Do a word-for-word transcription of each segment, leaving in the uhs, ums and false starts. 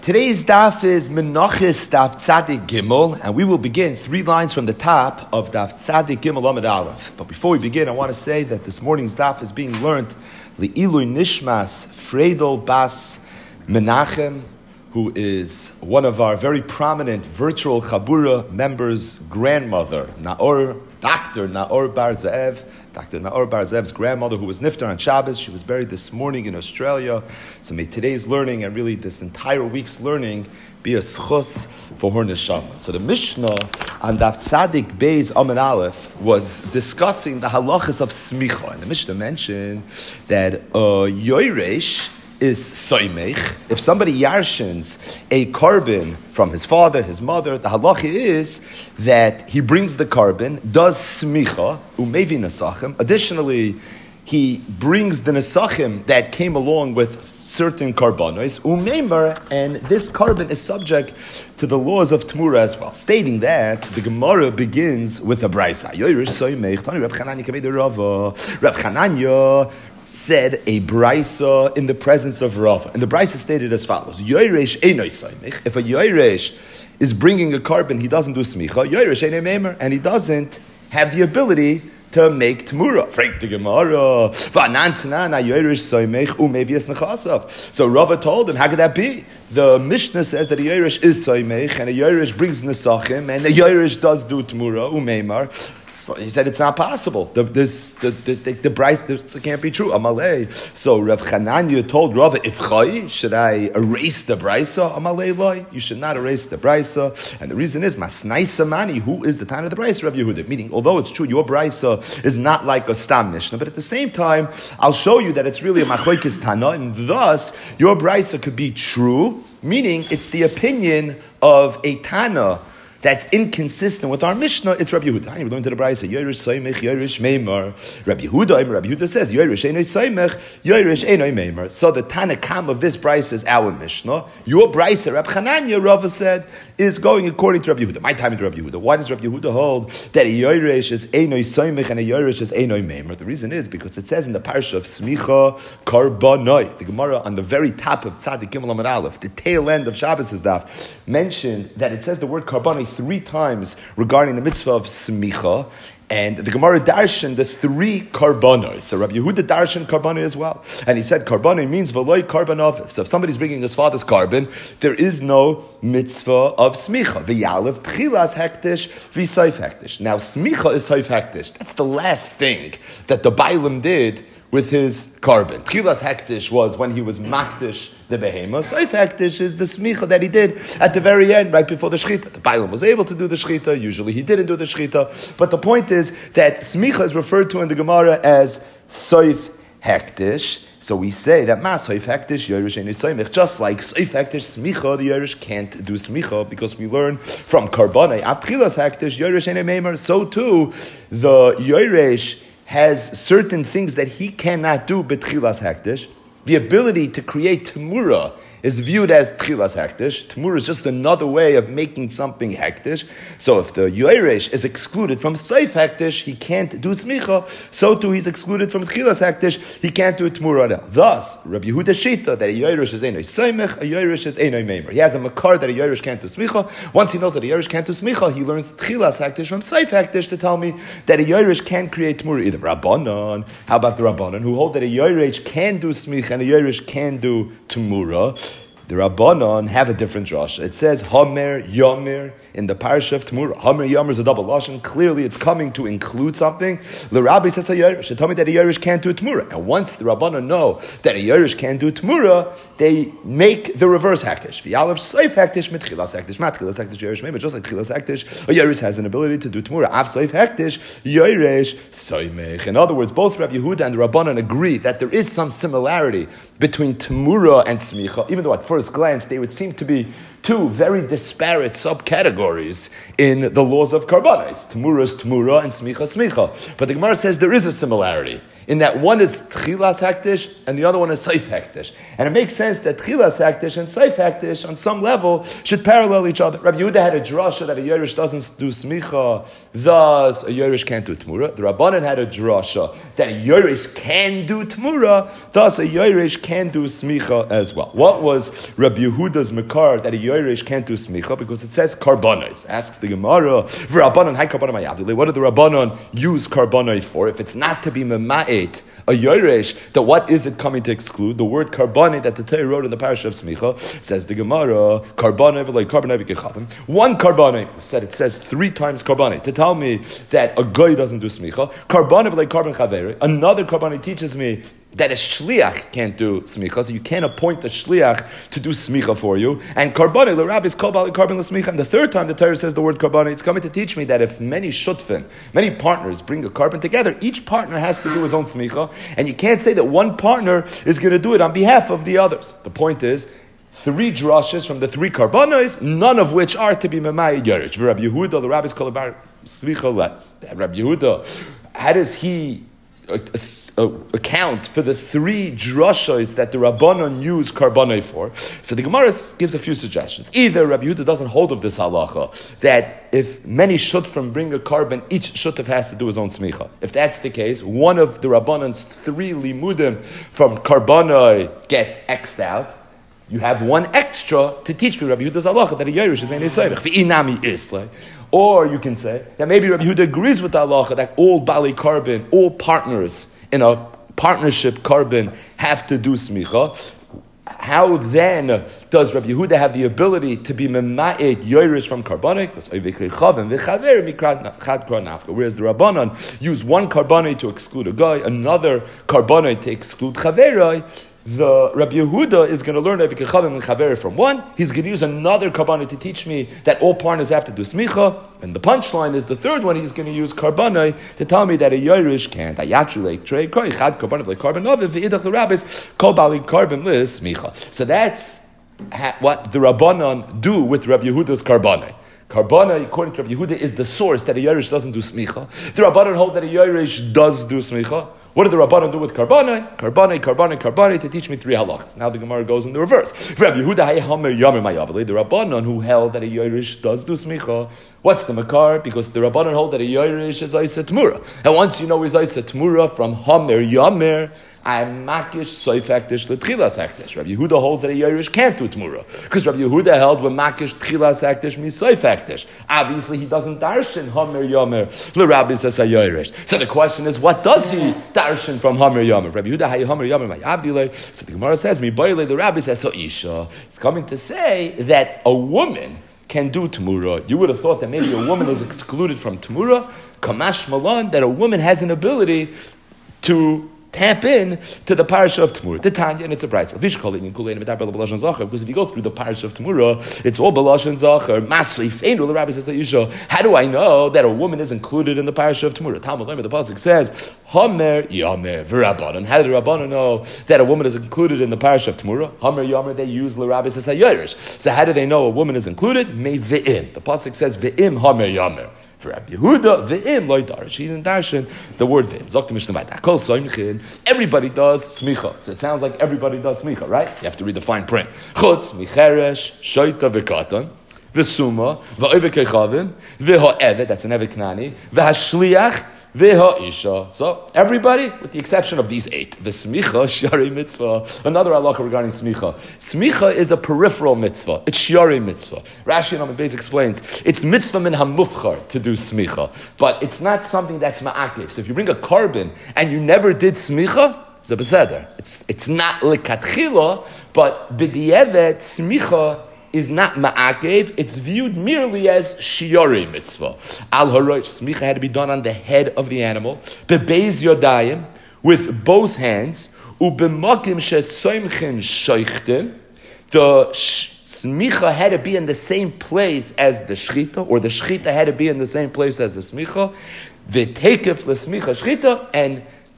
Today's daf is Menachis Daf Tzadik Gimel, and we will begin three lines from the top of Daf Tzadik Gimel Amud Aleph. But before we begin, I want to say that this morning's daf is being learned Le'ilui Nishmas Freidel Bas Menachem, who is one of our very prominent virtual Chabura members' grandmother, Naor, Doctor Naor Bar Ze'ev. Doctor Naor Bar Ze'ev's grandmother, who was niftar on Shabbos. She was buried this morning in Australia. So may today's learning and really this entire week's learning be a schus for her neshama. So the Mishnah on Daf Tzadik Beis Amud Aleph was discussing the halachas of smicha. And the Mishnah mentioned that uh, yoresh is soymech. If somebody yarshins a carbon from his father, his mother, the halacha is that he brings the carbon, does smicha, umevi nesachim. Additionally, he brings the nesachim that came along with certain karbanos, umeimer, and this carbon is subject to the laws of Tmura as well. Stating that, the Gemara begins with a braysa. Yoresh soymech, Tani Reb Chananya kamei de Rava. Reb Chananya said a braysa in the presence of Rava. And the braysa stated as follows: Yoresh einoi soymech. If a Yoresh is bringing a carbon, he doesn't do smicha. Yoresh einoi meimer, and he doesn't have the ability to make tmura. Frank the Gemara. V'anantana Yoresh soymech umevias nechasav. So Rava told him, how could that be? The Mishnah says that a Yoresh is soymech, and a Yoresh brings nesachim, and a Yoresh does do tmura umeimar. So he said it's not possible. The, this, the, the, the, the Bryce, this can't be true. Amalei. So Rav Chananya told Rava, if chai, should I erase the Brysa? Amalei loy. You should not erase the Brysa. And the reason is, Masnai Samani, who is the Tana of the Brysa, Rav Yehuda? Meaning, although it's true, your Brysa is not like a Stam Mishnah, but at the same time, I'll show you that it's really a Machoikis Tana, and thus, your Brysa could be true, meaning it's the opinion of a Tana that's inconsistent with our Mishnah. It's Rabbi Yehuda. We're going to the Brayso. Yoresh soymech, Yoresh meimar. Rabbi Yehuda, Rabbi Yehuda says, Yoresh einoi soymech, Yoresh einoi meimar. So the Tanakam of this Brayso is our Mishnah. Your Brayso, Rabbi Chananya, Rava said, is going according to Rabbi Yehuda. My time is Rabbi Yehuda. Why does Rabbi Yehuda hold that a Yoresh is einoi soymech and a Yoresh is einoi meimar? The reason is because it says in the parsha of Smicha Karbanoi, the Gemara on the very top of Tzadik Gimel Amud Aleph, the tail end of Shabbos' daf, mentioned that it says the word Karbanoi three times regarding the mitzvah of smicha, and the Gemara darshan the three karbanos. So Rabbi Yehuda darshan karbano as well, and he said karbano means v'loy karbanov. So if somebody's bringing his father's carbon, there is no mitzvah of smicha. V'yalev tchilas hektish v'soif hektish. Now smicha is soif hektish. That's the last thing that the Bailam did with his carbon. Tchilas hektish was when he was maktish the behemoth. Soif hektish is the smicha that he did at the very end, right before the shechita. The Bailam was able to do the shechita. Usually he didn't do the shechita. But the point is that smicha is referred to in the Gemara as soif hektish. So we say that mas soif hektish yoresh einoi soymech. Just like soif hektish smicha, the yoresh can't do smicha because we learn from karbanai avtchilas hektish yoresh einoi meimer. So too the yoresh has certain things that he cannot do b'tchilas hektish. The ability to create temura is viewed as tchilas hektish. Temura is just another way of making something hektish. So if the yoresh is excluded from soif hektish, he can't do smicha. So too he's excluded from tchilas hektish, he can't do temura. Thus, Rabbi Yehuda shita that a yoresh is einoi soymech, a yoresh is einoi meimer. He has a makar that a yoresh can't do smicha. Once he knows that a yoresh can't do smicha, he learns tchilas hektish from soif hektish to tell me that a yoresh can create temura. Either Rabbanon, how about the Rabbanon, who hold that a yoresh can do smicha and a yoresh can do temura? The Rabbanon have a different drasha. It says Hamer Yomer in the parsha of Temura. Hamer Yomer is a double lashon. Clearly, it's coming to include something. The Rabbi says a Yerush. They tell me that a Yerush can't do Temura. And once the Rabbanon know that a Yerush can't do Temura, they make the reverse hektish. V'yalev soif hektish mit chilas hektish. Mat chilas hektish Yerush meimer. Just like chilas hektish, a Yerush has an ability to do Temura. Av soif hektish Yerush soymech. In other words, both Rabbi Yehuda and the Rabbanon agree that there is some similarity between Temura and Smicha, even though at first glance they would seem to be two very disparate subcategories in the laws of karbanos. Tmura is tmura and smicha smicha. But the Gemara says there is a similarity in that one is tchilas hektish and the other one is seif hektish. And it makes sense that tchilas hektish and seif hektish on some level should parallel each other. Rabbi Yehuda had a drasha that a Yerush doesn't do smicha, thus a Yerush can't do tmura. The Rabbanan had a drasha that a Yerush can do tmura, thus a Yerush can do smicha as well. What was Rabbi Yehuda's makar that a Yerush can't do smicha? Because it says karbanos. Asks the Gemara, Rabbanan, hi karbanon mayabdile. What did the Rabbanan use karbanon for? If it's not to be mema'et a Yoresh, that what is it coming to exclude? The word karbani that the Torah wrote in the parasha of Smicha, says the Gemara, karbani v'lei karbani v'kechavim. One karbani, said it says three times karbani, to tell me that a guy doesn't do Smicha. Karbani v'lei karbani chaveri. Another karbani teaches me that a shliach can't do smicha, so you can't appoint a shliach to do smicha for you. And karbani, the rabbi is called karbani l'smicha. And the third time the Torah says the word karbani, it's coming to teach me that if many shutfin, many partners bring a carbon together, each partner has to do his own smicha, and you can't say that one partner is going to do it on behalf of the others. The point is, three drashes from the three karbanos, none of which are to be memai yerish. Rabbi Yehuda, the rabbi is called smicha. Rabbi Yehuda, how does he A, a, a, account for the three drashos that the Rabbanon use karbonai for? So the Gemara gives a few suggestions. Either Rabbi Yehuda doesn't hold of this halacha, that if many shutfim bring a carbon, each shutf has to do his own smicha. If that's the case, one of the Rabbanon's three limudim from karbonai get X'd out. You have one extra to teach me Rabbi Yehuda's halacha that a Yerush is ain't Yisayich. V'inami isle. Or you can say that maybe Rabbi Yehuda agrees with the halacha that all bali carbon, all partners in a partnership carbon have to do smicha. How then does Rabbi Yehuda have the ability to be mema'ed Yerush from karbanik? Whereas the Rabbanon use one karbanik to exclude a guy, another karbanik to exclude chaverai. The Rabbi Yehuda is going to learn Rabbi Kechavim and Chaver from one. He's going to use another karbani to teach me that all partners have to do smicha. And the punchline is the third one. He's going to use karbani to tell me that a Yerush can't. So that's what the Rabbanon do with Rabbi Yehuda's karbani. Karbana, according to Rabbi Yehuda, is the source that a Yerush doesn't do smicha. The Rabbanon hold that a Yerush does do smicha. What did the Rabbanon do with Karbana? Karbana, Karbana, Karbana, to teach me three halachas. Now the Gemara goes in the reverse. Rabbi Yehuda, the Rabbanon who held that a Yerush does do smicha. What's the makar? Because the Rabbanon hold that a Yerush is Isa Tmura. And once you know is Isa Tmura from Hamer Yamer, I'm makish soif hektish l'tchilas hektish. Rabbi Yehuda holds that a Yerush can't do Tmura. Because Rabbi Yehuda held when makish tchilas hektish mi soif hektish. Obviously he doesn't darshan Hamer Yamer l'Rabbi says a Yerush. So the question is, what does he darshan from Hamer Yamer? Rabbi Yehuda hay Hamer Yamer my Avdile. So the Gemara says, mi boile the Rabbi says so isha. It's coming to say that a woman can do Tmura. You would have thought that maybe a woman is excluded from Tmura. Kamash Malan, that a woman has an ability to tap in to the parasha of Tmura. The Tanya, and it's a bright because if you go through the parasha of Tmura, it's all Belashon Zachar. Masli Feinu, the Rabbi says, Yisha, how do I know that a woman is included in the parasha of Tmura? Talmud Lema, the pasuk says, Hamer Yamer v'Rabbanon. How did the Rabbanon know that a woman is included in the parasha of Tmura? Hamer Yamer, they use the Rabbi says Hayirish. So how do they know a woman is included? Me ve'im. The pasuk says ve'im Hamer Yamer. For Rabbi Yehuda, ve'im loy darish. He didn't darshan the word ve'im. Zok to Mishnah Vayta. Kol soimchin. Everybody does smicha. So it sounds like everybody does smicha, right? You have to read the fine print. Chutz micheresh shoyta v'katan v'suma v'oive kechavim v'ho'evet. That's an evet knani v'hashliach v'ha'isha. So everybody, with the exception of these eight. V'smicha shari mitzvah. Another halacha regarding smicha. Smicha is a peripheral mitzvah. It's shari mitzvah. Rashi and Beis explains it's mitzvah min hamufchar to do smicha, but it's not something that's ma'akiv. So if you bring a carbon and you never did smicha, it's a beseder. It's it's not lekatchila, but b'di'evet smicha is not ma'akev, it's viewed merely as shiori mitzvah. Al harosh, smicha had to be done on the head of the animal, bebeis yodayim, with both hands, ubemakim shesoimchin shoichtim, the smicha had to be in the same place as the shchita, or the shchita had to be in the same place as the smicha, v'tekef l'smicha shchita, and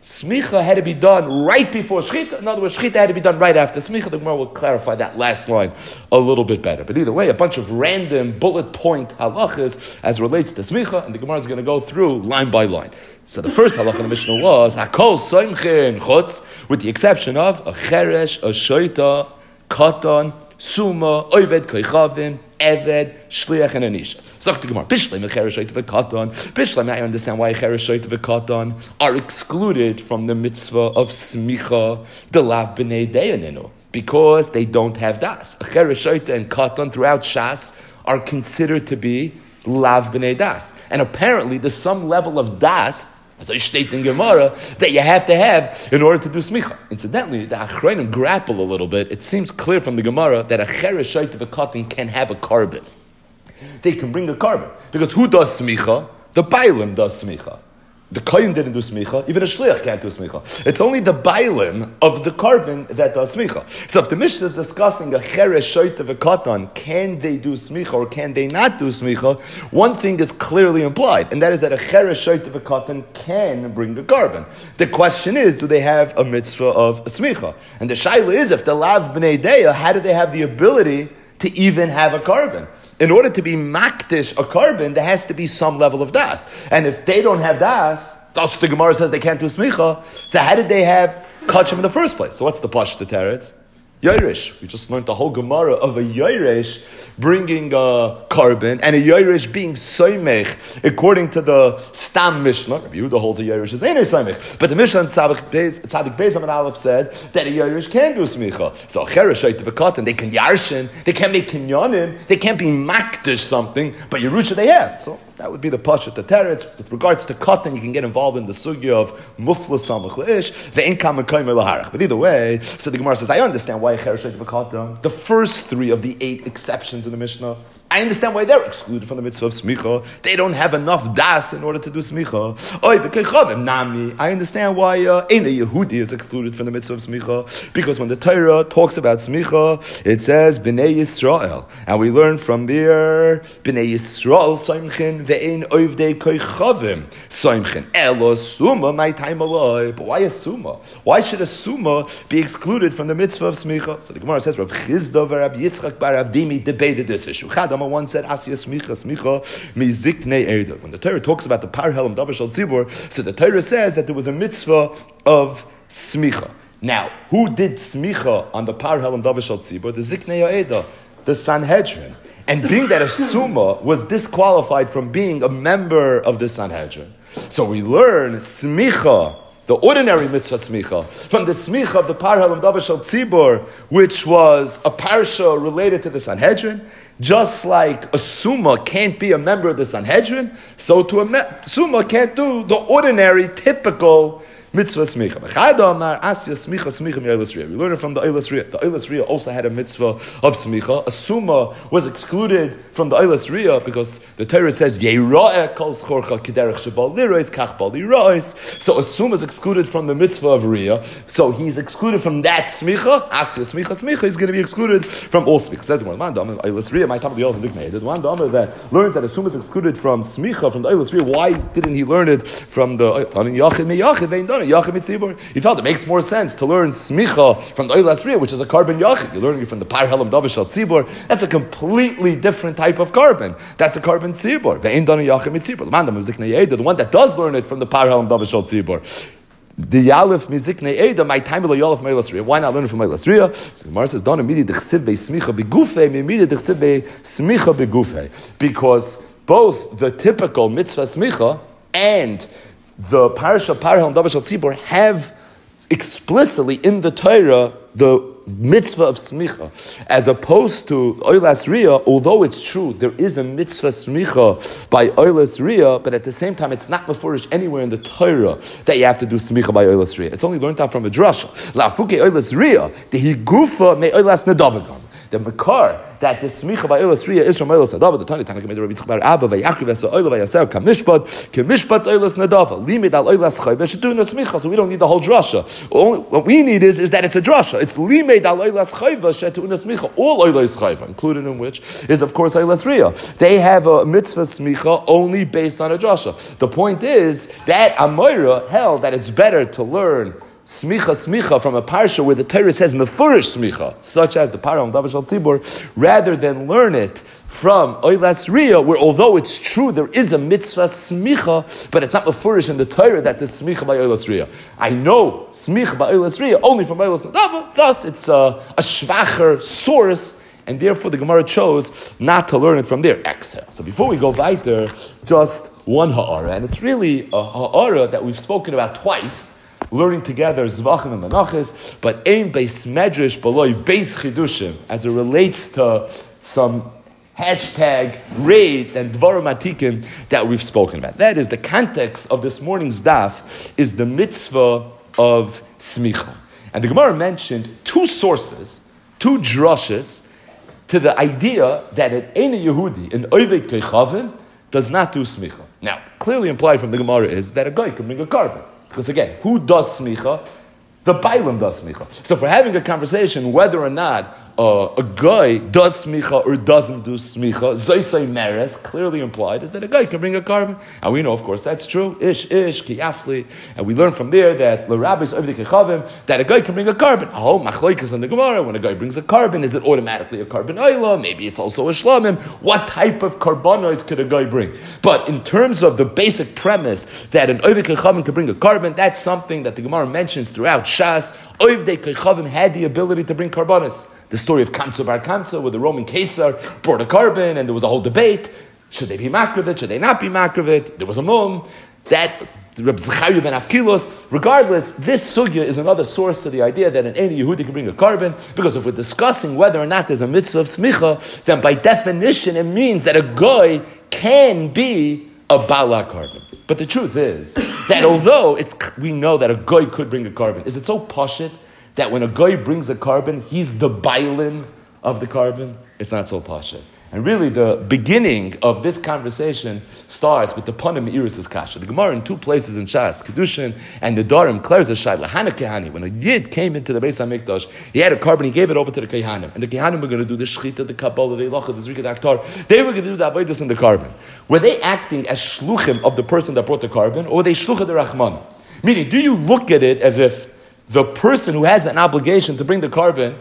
Smicha had to be done right before Shechita. In other words, Shechita had to be done right after Smicha. The Gemara will clarify that last line a little bit better. But either way, a bunch of random bullet point halachas as relates to Smicha, and the Gemara is going to go through line by line. So the first halacha in the Mishnah was Hakol Soimchen Chutz, with the exception of a Cheresh, a Shoita, Katan, Suma, Oived, Koichavim, Eved, Shliach, and Anisha. Zok the Gemara, Bishlem and Cheresh Shoita v'Katan. Bishlem, I understand why Cheresh Shoita v'Katan are excluded from the mitzvah of Smicha, the Lav B'nei Deyaninu, because they don't have das. Cheresh Shoita and Katan throughout Shas are considered to be Lav B'nei Das. And apparently there's some level of das, as I state in Gemara, that you have to have in order to do smicha. Incidentally, the Achronim grapple a little bit. It seems clear from the Gemara that a cheresh shaita v'katan can have a carbon. They can bring a carbon. Because who does smicha? The bailim does smicha. The kohen didn't do smicha. Even a shliach can't do smicha. It's only the bailim of the carbon that does smicha. So if the Mishnah is discussing a cheresh shaita v'katan, can they do smicha or can they not do smicha? One thing is clearly implied, and that is that a cheresh shaita v'katan can bring the carbon. The question is, do they have a mitzvah of a smicha? And the shaila is, if the lav b'nei deya, how do they have the ability to even have a carbon? In order to be makdish a carbon, there has to be some level of das. And if they don't have das, that's the Gemara says they can't do smicha. So how did they have kachim in the first place? So what's the pash the teretz? Yairish. We just learned the whole Gemara of a Yairish bringing a carbon and a Yairish being soimech according to the Stam Mishnah. Rabbi Yehuda holds a Yairish is ain't a soimech. But the Mishnah in Tzadik Beis Amud Aleph said that a Yairish can do smicha. So a Cheresh Shait V'Katan, they can yarshin, they can make kinyanim, they can't be makdish something, but Yerusha they have. So that would be the pashat the teretz. With regards to cotton, you can get involved in the sugya of mufla samach leish ve'in kam mekayim laharach. But either way, so the Gemara says, I understand why cheresh v'katan. The first three of the eight exceptions in the Mishnah, I understand why they're excluded from the mitzvah of smicha. They don't have enough das in order to do smicha. Oy v'kechavim nami. I understand why uh, Ein Yehudi is excluded from the mitzvah of smicha, because when the Torah talks about smicha, it says Bnei Yisrael, and we learn from there Bnei Yisrael soimchen ve'ein oivdei kechavim soimchen elo suma my time aloi. But why a suma? Why should a suma be excluded from the mitzvah of smicha? So the Gemara says Rab Chizda v'Rab Yitzchak bar Avdimi debated this issue. Number one said, Asya smicha smicha miziknei eda. When the Torah talks about the par helam davar shel tzibur, so the Torah says that there was a mitzvah of smicha. Now, who did smicha on the par helam davar shel tzibur? The ziknei eda, the Sanhedrin. And being that a summa was disqualified from being a member of the Sanhedrin, so we learn smicha, the ordinary mitzvah smicha, from the smicha of the par helam davar shel tzibur, which was a parsha related to the Sanhedrin. Just like a summa can't be a member of the Sanhedrin, so to a me- summa can't do the ordinary, typical mitzvah smicha. We learn it from the Eilas Riyah. The Eilas Riyah also had a mitzvah of smicha. A summa was excluded from the Eilas Riyah because the Torah says Yeira'eh kol schorcha kederech shebal lirois kach bal lirois. So a summa is excluded from the mitzvah of Riyah. So he's excluded from that smicha. Asya smicha smicha. He's going to be excluded from all smicha. Says the one Eilas Riyah. My time of the Yom Ziknei. There's one Dhamma that learns that a summa is excluded from smicha from the Eilas Riyah. Why didn't he learn it from the Yachid me Yachid vein done? He felt it makes more sense to learn smicha from the Eilas Riyah, which is a carbon yachid. You're learning it from the par helam davar shel tzibur. That's a completely different type of carbon. That's a carbon tzibur. The one that does learn it from the par helam davar shel tzibur. The Yalef Miziknei Eda, my time will Yalef Eilas Riyah. Why not learn it from Eilas Riyah? So Gemara says, "Don't immediately dechsiv be smicha begufei, immediately dechsiv be smicha begufei," because both the typical mitzvah smicha and the parasha par helam davar shel tzibur have explicitly in the Torah the mitzvah of smicha, as opposed to Eilas Riyah. Although it's true there is a mitzvah smicha by Eilas Riyah, but at the same time it's not mefurish anywhere in the Torah that you have to do smicha by Eilas Riyah. It's only learned out from a drasha. La'afuke Eilas Riyah the higufa me Eilas nedavagam. the makar that the smicha by Eilas Riyah is from Eilas Nadava. The Tani Tanakh made the Rabbi Yitzchak bar Abba vaYakiv esa Oila vaYaser kamishpat kemishpat Eilas Nadava limit al Eilas Chayva should do in the smicha. So we don't need the whole drasha. Only, what we need is, is that it's a drasha. It's limit al Eilas Chayva shetu in the smicha. All Eilas Chayva, included in which is of course Eilas Riyah. They have a mitzvah smicha only based on a drasha. The point is that Amoira held that it's better to learn smicha smicha from a parsha where the Torah says mefurish smicha, such as the parah on Davar Shal Tzibur, rather than learn it from Eilas Riyah, where although it's true there is a mitzvah smicha, but it's not mefurish in the Torah that the smicha by Eilas Riyah. I know smicha by Eilas Riyah only from Eilas Nadava, thus it's a, a shvacher source, and therefore the Gemara chose not to learn it from there. Exhale. So before we go weiter, just one ha'ara, and it's really a ha'ara that we've spoken about twice, learning together Zvachim and Menachos, but aim beis medrash below beis chidushim, as it relates to some hashtag raid and dvarim atikim that we've spoken about. That is, the context of this morning's daf is the mitzvah of smicha. And the Gemara mentioned two sources, two drushes, to the idea that an Eina Yehudi, an Oved Kechavim, does not do smicha. Now, clearly implied from the Gemara is that a guy can bring a carbon. Because again, who does smicha? The Bailam does smicha. So if we're having a conversation whether or not uh, a guy does smicha or doesn't do smicha, Zaysai Meres, clearly implied, is that a guy can bring a carbon. And we know, of course, that's true. Ish, ish, kiyafli. And we learn from there that l'rabbis ovdei kechavim, that a guy can bring a carbon. Oh, machlokes on the Gemara, when a guy brings a carbon, is it automatically a carbon oila? Maybe it's also a shlamim. What type of carbonos could a guy bring? But in terms of the basic premise that an ovdei kechavim can bring a carbon, that's something that the Gemara mentions throughout Shas. Ovdei kechavim had the ability to bring carbonos. The story of Kamsa bar Kamsa, where the Roman Caesar brought a carbon, and there was a whole debate. Should they be makravit? Should they not be makravit? There was a mum. That Reb Zechariah ben Avkilos. Regardless, this sugya is another source to the idea that an Eina Yehudi can bring a carbon, because if we're discussing whether or not there's a mitzvah of smicha, then by definition it means that a guy can be a bala carbon. But the truth is that although it's we know that a guy could bring a carbon, is it so pashit that when a guy brings a carbon, he's the bailin of the carbon? It's not so pasha. And really, the beginning of this conversation starts with the Panim Iris' Kasha. The Gemara in two places in Shas, Kedushin and the Darim, clears the Shai, Lahana Kehani. When a Yid came into the Beis HaMikdash, he had a carbon, he gave it over to the Kehanim. And the Kehanim were going to do the Shechita, the Kabbalah, the Ilacha, the Zrikat Aktar. They were going to do the Avodas in the carbon. Were they acting as shluchim of the person that brought the carbon, or were they shluchah the Rahman? Meaning, do you look at it as if the person who has an obligation to bring the carbon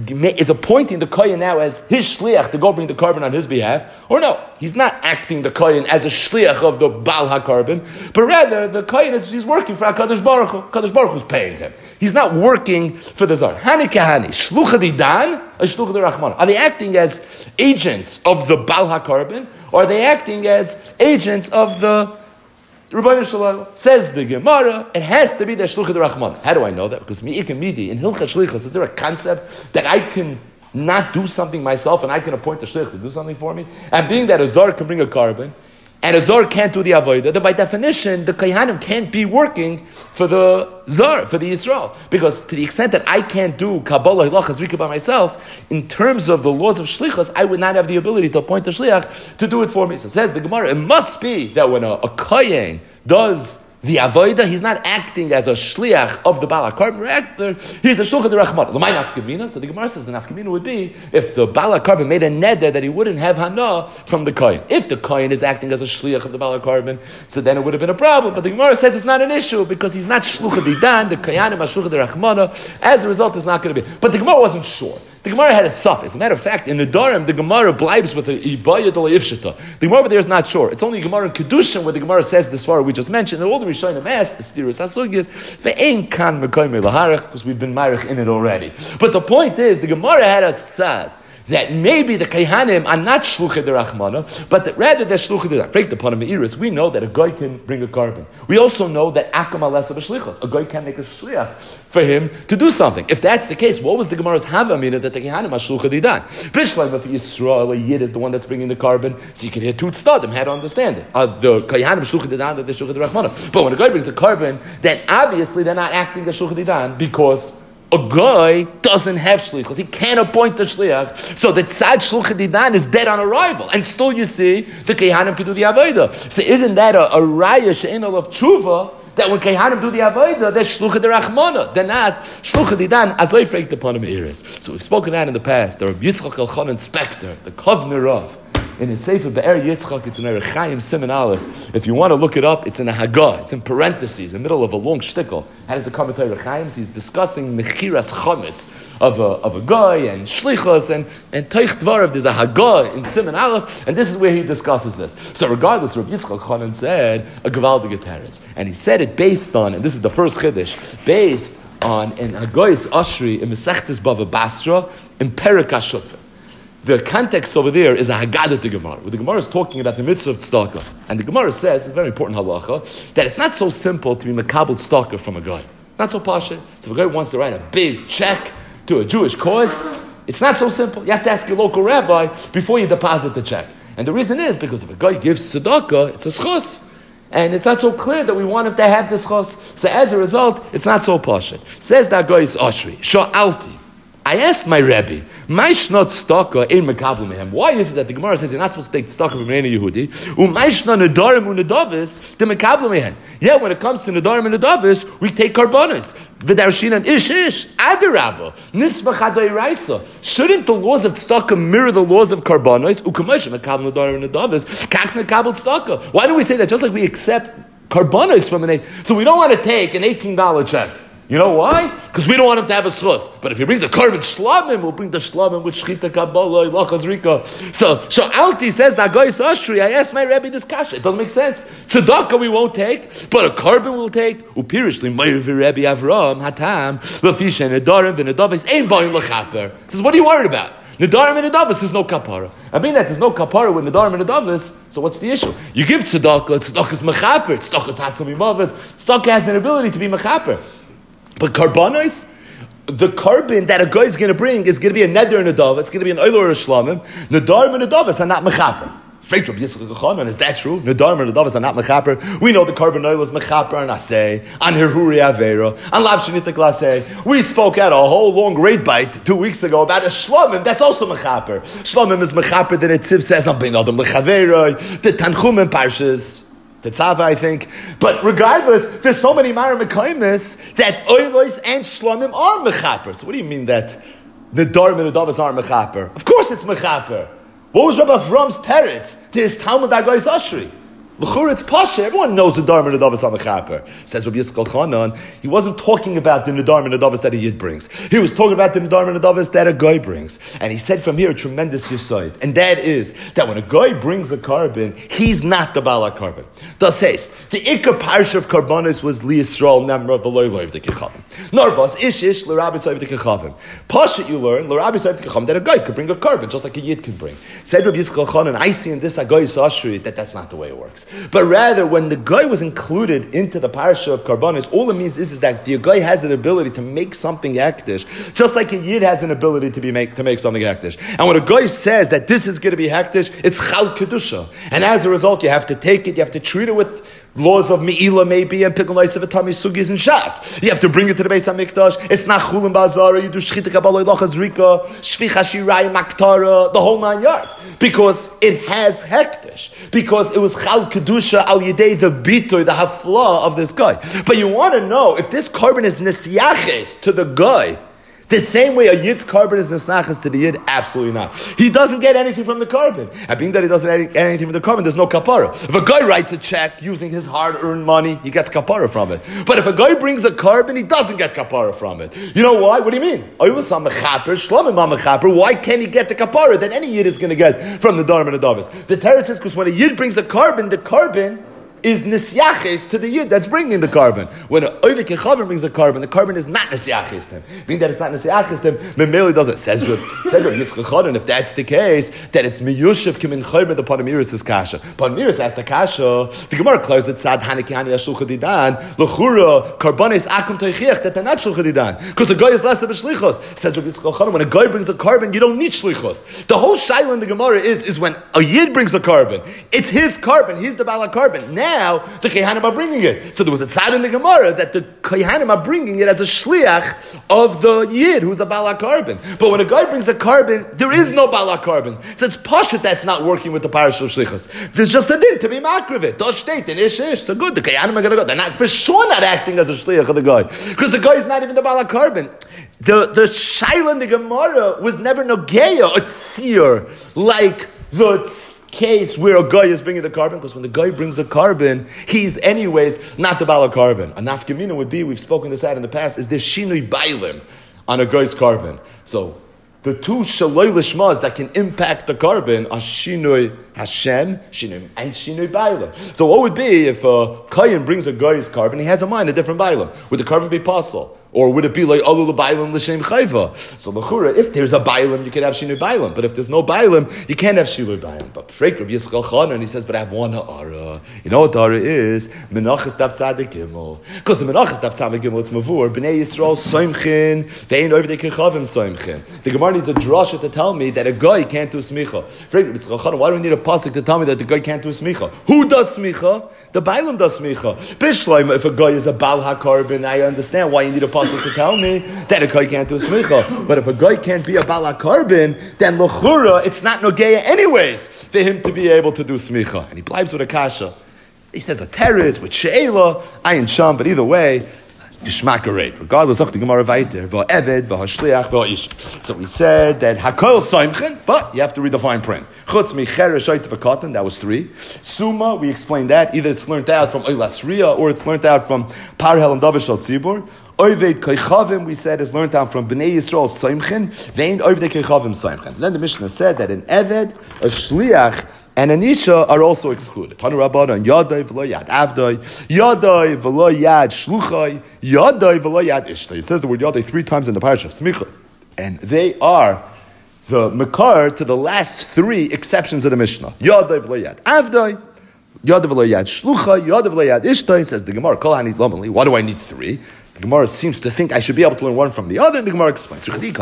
is appointing the kohen now as his shliach to go bring the carbon on his behalf? Or no, he's not acting the kohen as a shliach of the Baal HaKarbon, but rather the kohen is he's working for HaKadosh Baruch Hu. HaKadosh Baruch Hu is paying him. He's not working for the Zar. Hani kahani, shlucha didan, or shlucha de Rahman. Are they acting as agents of the Baal HaKarbon, or are they acting as agents of the Rabbeinu Shalom? Says the Gemara, it has to be the Shluchah D'Rachman. How do I know that? Because Mi'ik and Midi, in Hilchot Shlichus, is there a concept that I can not do something myself and I can appoint a Shlich to do something for me? And being that a Zar can bring a carbon, and a Zar can't do the Avodah, then by definition, the Kohanim can't be working for the Zar, for the Yisrael. Because to the extent that I can't do Kabbalah, Hilach, Zrika by myself, in terms of the laws of Shlichus, I would not have the ability to appoint a Shliach to do it for me. So says the Gemara, it must be that when a, a Kohen does the Avodah, he's not acting as a shliach of the Baal HaKarbon, he's a shluchah d'Rachman. L'may nafkamina? So the Gemara says the nafkamina would be if the Baal HaKarbon made a neder that he wouldn't have hana from the kohen. If the kohen is acting as a shliach of the Baal HaKarbon, so then it would have been a problem. But the Gemara says it's not an issue because he's not shluchah didan, the koyanim are shluchah d'Rachmana. As a result, it's not going to be. But the Gemara wasn't sure. The Gemara had a suffix. As a matter of fact, in the Darim, the Gemara blibes with a Ibayat or Ifshita. The Gemara there is not sure. It's only Gemara in Kedushin where the Gemara says this far we just mentioned. And all the Rishonim asked, the Stiris Hasugis, they ain't kan mekoyme laharach, because we've been marich in it already. But the point is, the Gemara had a sad that maybe the Kehanim are not shluchah d'Rachmana, but that rather they're shluchah d'Rachmana. Freak the Panim Iris, we know that a guy can bring a carbon. We also know that akam alesa b'shlichos, a guy can make a shliach for him to do something. If that's the case, what was the Gemara's havamina that the Kehanim are shluchah didan? Bishleim, if Yisrael, a Yid is the one that's bringing the carbon, so you can hear two tzadim, how to understand it. Uh, the Kehanim shluchah didan, that they're shluchah d'Rachmana. But when a guy brings a carbon, then obviously they're not acting as shluchah didan because a guy doesn't have shlichus. He can't appoint a shliach. So the tzad shluchah didan is dead on arrival. And still you see, the kehanim can do the avodah. So isn't that a, a raya she'enol of tshuva, that when kehanim do the avodah, they're shluchah de rachmana. They're not shluchah didan, as I freaked upon him iris. So we've spoken that in the past. The Rabbi Yitzchak Elchanan Spector, the Kovner Rav, in his Sefer Be'er Yitzchak, it's in Erech Chaim Siman Aleph. If you want to look it up, it's in a Haggah. It's in parentheses, in the middle of a long shtickle. How does it come to Erech Chaim? He's discussing Mechiras Chometz of a, of a guy and Shlichos and, and Teich Dvarav. There's a Haggah in Siman Aleph, and this is where he discusses this. So regardless, Rabbi Yitzchak Elchanan said a Gevaldige Teretz. And he said it based on, and this is the first Chiddush, based on in Haggah's Ashri, in Mesechtes Bava Basra, in Perek HaShutfim. The context over there is a Haggadah to Gemara, where the Gemara is talking about the mitzvah of tzedakah. And the Gemara says, it's a very important halacha, that it's not so simple to be makabel tzedakah from a guy. Not so pasha. So if a guy wants to write a big check to a Jewish cause, it's not so simple. You have to ask your local rabbi before you deposit the check. And the reason is because if a guy gives tzedakah, it's a schus. And it's not so clear that we want him to have this schus. So as a result, it's not so pasha. Says that guy is Ashri, Sha'alti. I asked my Rebbe, my shnot staka in mekabel mehem. Why is it that the Gemara says you're not supposed to take staka from any Yehudi? Umay shnot nedarim unedavis the mekabel mehem. Yeah, when it comes to nedarim and nedavis, we take karbonis. V'darshin and ish ish adarabba nisbach adoiraisa. Shouldn't the laws of staka mirror the laws of karbonis? Ukamosh mekabel nedarim and nedavis kak mekabel staka. Why do we say that? Just like we accept karbonis from an eight, so we don't want to take an eighteen dollar check. You know why? Because we don't want him to have a schus. But if he brings the carbon shlamim, we'll bring the shlamim with shchita kabbalah, ilachas rika. So, so Alti says, that guy is Ashri. I asked my Rebbe this kasha. It doesn't make sense. Tzedakah we won't take, but a carbon we'll take. Upirish limayr v'Rebbe Avram hatam l'fish and nedarim v'nedavis ain't buying l'chaper. Says, what are you worried about? Nedarim and nedavis, there's no kapara. I mean that there's no kapara with nedarim and nedavis. So what's the issue? You give tzedakah, tzedakah is mechaper. Tzedakah tatzam imavas. Tzedakah has an ability to be mechaper. But karbanos, the carbon that a guy is going to bring is going to be a neder and a dove. It's going to be an oil or a shlamim. Nedarim and nedavis are not mechaper. Fake Rabbi Yitzchak Elchanan, is that true? Nedarim and nedavis are not mechaper. We know the carbon oil is mechaper on aseh, on hirhuri avera, on lav shenita glaseh. We spoke at a whole long great bite two weeks ago about a shlamim that's also mechaper. Shlamim is mechaper that Etziv says on bein adam lechaveroi, the Tanchum parshas. The Tzava, I think. But regardless, there's so many Mara Mekaimis that Oilos and Shlomim are Mechaper. So what do you mean that the Darm and the Davas are Mechaper? Of course it's Mechaper. What was Rabbi Avram's teretz to his Talmud Agais Ashri? L'chur, it's Pasha. Everyone knows the Darm and the Davas are Mechaper. Says Rabbi Yitzchak Elchanan, he wasn't talking about the Nedarim and the Davas that a Yid brings. He was talking about the Nedarim and the Davas that a guy brings. And he said from here a tremendous yisoid. And that is that when a guy brings a carbon, he's not the Bala carbon. Das heißt, the Ikka Parsha of Karbonis was Li Yisrael Nemra V'loi Loiv the Kechavim. Narvas, Ish Ish, L'Rabbi Soiv the Kechavim. Pasha you learn, L'Rabbi Soiv the Kechavim, that a guy could bring a carbon, just like a Yid can bring. Said Rabbi Yitzchak Elchanan, I see in this Agais Ashri that that's not the way it works. But rather, when the guy was included into the Parsha of Karbonis, all it means is, is that the guy has an ability to make something hektish, just like a Yid has an ability to be make to make something hektish. And when a guy says that this is going to be hektish, it's Chal Kedusha. And as a result, you have to take it, you have to treat it with laws of Me'ila maybe, and Pikun Lois of Atami Sugis and Shas. You have to bring it to the Beis HaMikdash. It's not Chulim Bazara, you do Shchita Kabbalah, Ilachas Rika, Shvicha Shirai, Maktara, the whole nine yards. Because it has hektish. Because it was Chal Kedusha al Yidei, the bitoy, the hafla of this guy. But you want to know, if this carbon is Nesiaches to the guy, the same way a Yid's carbon is Nesnachas to the Yid, absolutely not. He doesn't get anything from the carbon. And being that he doesn't get anything from the carbon, there's no kapara. If a guy writes a check using his hard-earned money, he gets kapara from it. But if a guy brings a carbon, he doesn't get kapara from it. You know why? What do you mean? Why can't he get the kapara that any Yid is going to get from the Dharma and the Davis? The teretz is because when a Yid brings a carbon, the carbon is nisyaches to the Yid that's bringing the carbon. When an Oivik Yechavim brings a carbon, the carbon is not nisyaches to him. Being that it's not nisyaches to him, Memeli doesn't. Says Reb Yitzchak Elchanan, if that's the case, that it's miyushev kimin chaymer the Panamiris' kasha. Panamiris asked the kasha, the Gemara clears that Sad Haniki Hani Yashul Chadidan, L'chura, Karbonis Akum Teichiach, that they're not Shul Chadidan. Because the guy is less of a shlichos. Says Reb Yitzchak Elchanan, when a guy brings a carbon, you don't need shlichos. The whole shaila in the Gemara is, is when a Yid brings a carbon, it's his carbon, he's the Bala carbon. Now now the Kohanim are bringing it. So there was a tzad in the Gemara that the Kohanim are bringing it as a shliach of the Yid, who's a Baal HaKarban. But when a guy brings a carbon, there is no Baal HaKarban. So it's pashut that's not working with the parish of shlichus. There's just a din to be makrivit. Dosh state and ish ish. So good, the Kohanim are going to go. They're not for sure not acting as a shliach of the guy, because the guy is not even the Baal HaKarban. The the shaila in the Gemara was never nogeya a tzir like the case where a guy is bringing the carbon, because when the guy brings a carbon, he's anyways not the Baal HaKarban. A nafkamina would be, we've spoken this out in the past, is the shinui bailim on a guy's carbon. So the two shaloi lishmas that can impact the carbon are shinui Hashem, shinui, and shinui bailim. So what would be if a kayin brings a guy's carbon, he has a mind, a different bailim? Would the carbon be possible? Or would it be like Alul Bailim L'Shem Chayva? So l'chura, if there's a Bailim, you could have Shinui Bailim. But if there's no Bailim, you can't have Shinui Bailim. But Freik Rabbi Yisrael Chana, and he says, but I have one ha'ara. You know what the ha'ara is? Menachas Daf Tzadik Gimel. Because the Menachas Daf Tzadik Gimel, it's Mavur. B'nai Yisrael Soimchin. They ain't over the Kechavim Soimchin. The Gemara needs a drasha to tell me that a guy can't do smicha. Freik Rabbi Yisrael Chana, why do we need a pasuk to tell me that the guy can't do smicha? Who does smicha? The Bailim does smicha. Bishleim, if a guy is a Baal HaKarban, I understand why you need a pasuk to tell me that a guy can't do a smicha. But if a guy can't be a Baal HaKarban, then l'chura, it's not nogeya anyways for him to be able to do smicha. And he blibes with a kasha. He says a teretz with she'ela, ayin sham, but either way, Yishmak areit. Regardless of the Gemara Vayter, v'eved, v'hashliach, v'hish. So we said that hakol soimchen, but you have to read the fine print. Chutz micheresh oit v'katan, that was three. Suma, we explained that. Either it's learned out from Oilas Riya, or it's learned out from Parhel and Davish al Tzibur. Oived Koichavim, we said, is learned out from Bnei Yisrael Soimchen. Vein Oived Koichavim Soimchen. Then the Mishnah said that an Eved, a Shliach, and an Isha are also excluded. Tanu Rabbanan, Yadai v'lo Yad Avdai, Yadai v'lo Yad Shluchai, Yadai v'lo Yad Ishtay. It says the word Yadai three times in the parish of Smicha. And they are the Makar to the last three exceptions of the Mishnah. Yadai v'lo Yad Avdai, Yadai v'lo Yad Shluchai, Yadai v'lo Yad Ishtay. Says the Gemara, Kol Hanit Lomali. Why do I need three? The Gemara seems to think I should be able to learn one from the other, and the Gemara explains. Had it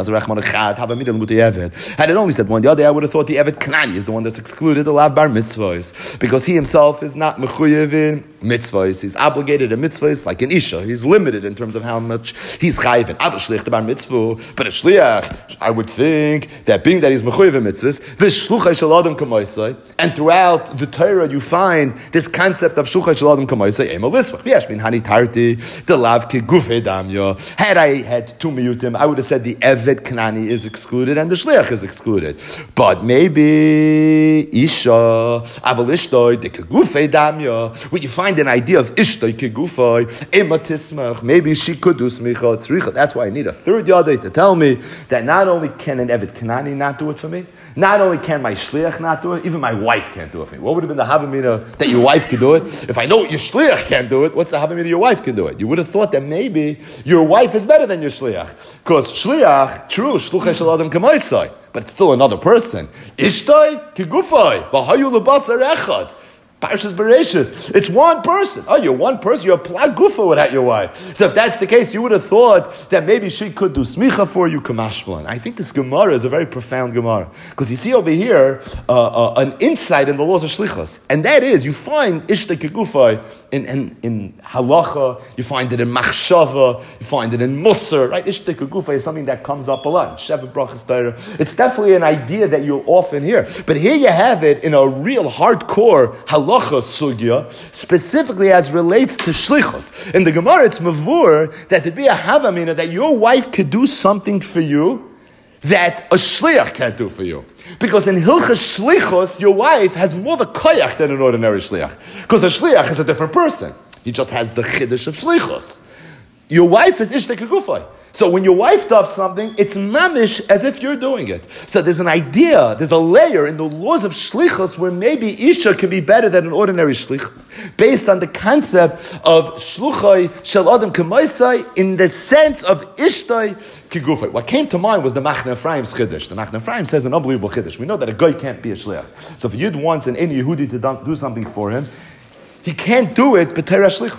only said one the other, I would have thought the Evet Kanani is the one that's excluded, the Lav Bar Mitzvahs, because he himself is not mechuyev in mitzvahs. He's obligated in mitzvahs like an Isha. He's limited in terms of how much he's chayiv in Avos Shliach Bar Mitzvah. But a Shliach, I would think that being that he's mechuyev in mitzvahs, this Shluchai Shel Adam Kamaisai, and throughout the Torah you find this concept of Shluchai Shel Adam Kamaisai, Ema Lismach. Yes, bin Hani Tarti, the Lav Kiguf. Had I had two miyutim, I would have said the Evet Kanani is excluded and the Shliach is excluded. But maybe Isha, Aval Ishtoi, the Kegufei Damya, when you find an idea of Ishtoi Kegufei, Ema Tismach, maybe she could do Smicha Tzricha. That's why I need a third Yadai to tell me that not only can an Evet Kanani not do it for me, not only can my shliach not do it, even my wife can't do it for me. What would have been the havamina that your wife could do it? If I know your shliach can't do it, what's the havamina your wife can do it? You would have thought that maybe your wife is better than your shliach. Because shliach, true, shluchai shel adam k'maisai, but it's still another person. Ishtai k'gufai, v'hayu l'basar echad. Parshas Bereshis. It's one person. Oh, you're one person. You're a plag gufa without your wife. So if that's the case, you would have thought that maybe she could do smicha for you, kamashmalan. I think this Gemara is a very profound Gemara. Because you see over here uh, uh, an insight in the laws of shlichus. And that is, you find ishta kegufai in, in, in halacha, you find it in machshava, you find it in musar, right? Ishta kegufai is something that comes up a lot. Sheva brachas Torah. It's definitely an idea that you'll often hear. But here you have it in a real hardcore halacha sugya, specifically as relates to shlichus. In the Gemara, it's mavur that to be a havamina that your wife could do something for you that a shliach can't do for you. Because in hilchas shlichus, your wife has more of a koyach than an ordinary shliach. Because a shliach is a different person. He just has the chiddush of shlichus. Your wife is ishtek gufay. So when your wife does something, it's mamish as if you're doing it. So there's an idea, there's a layer in the laws of shlichus where maybe Isha can be better than an ordinary shlich, based on the concept of shluchai shel adam k'maisai in the sense of ishtai kigufay. What came to mind was the Machne Ephraim's chiddush. The Machne Ephraim says an unbelievable chiddush. We know that a guy can't be a shlich. So if a Yid wants an any Yehudi to do something for him, he can't do it b'teira shlichus.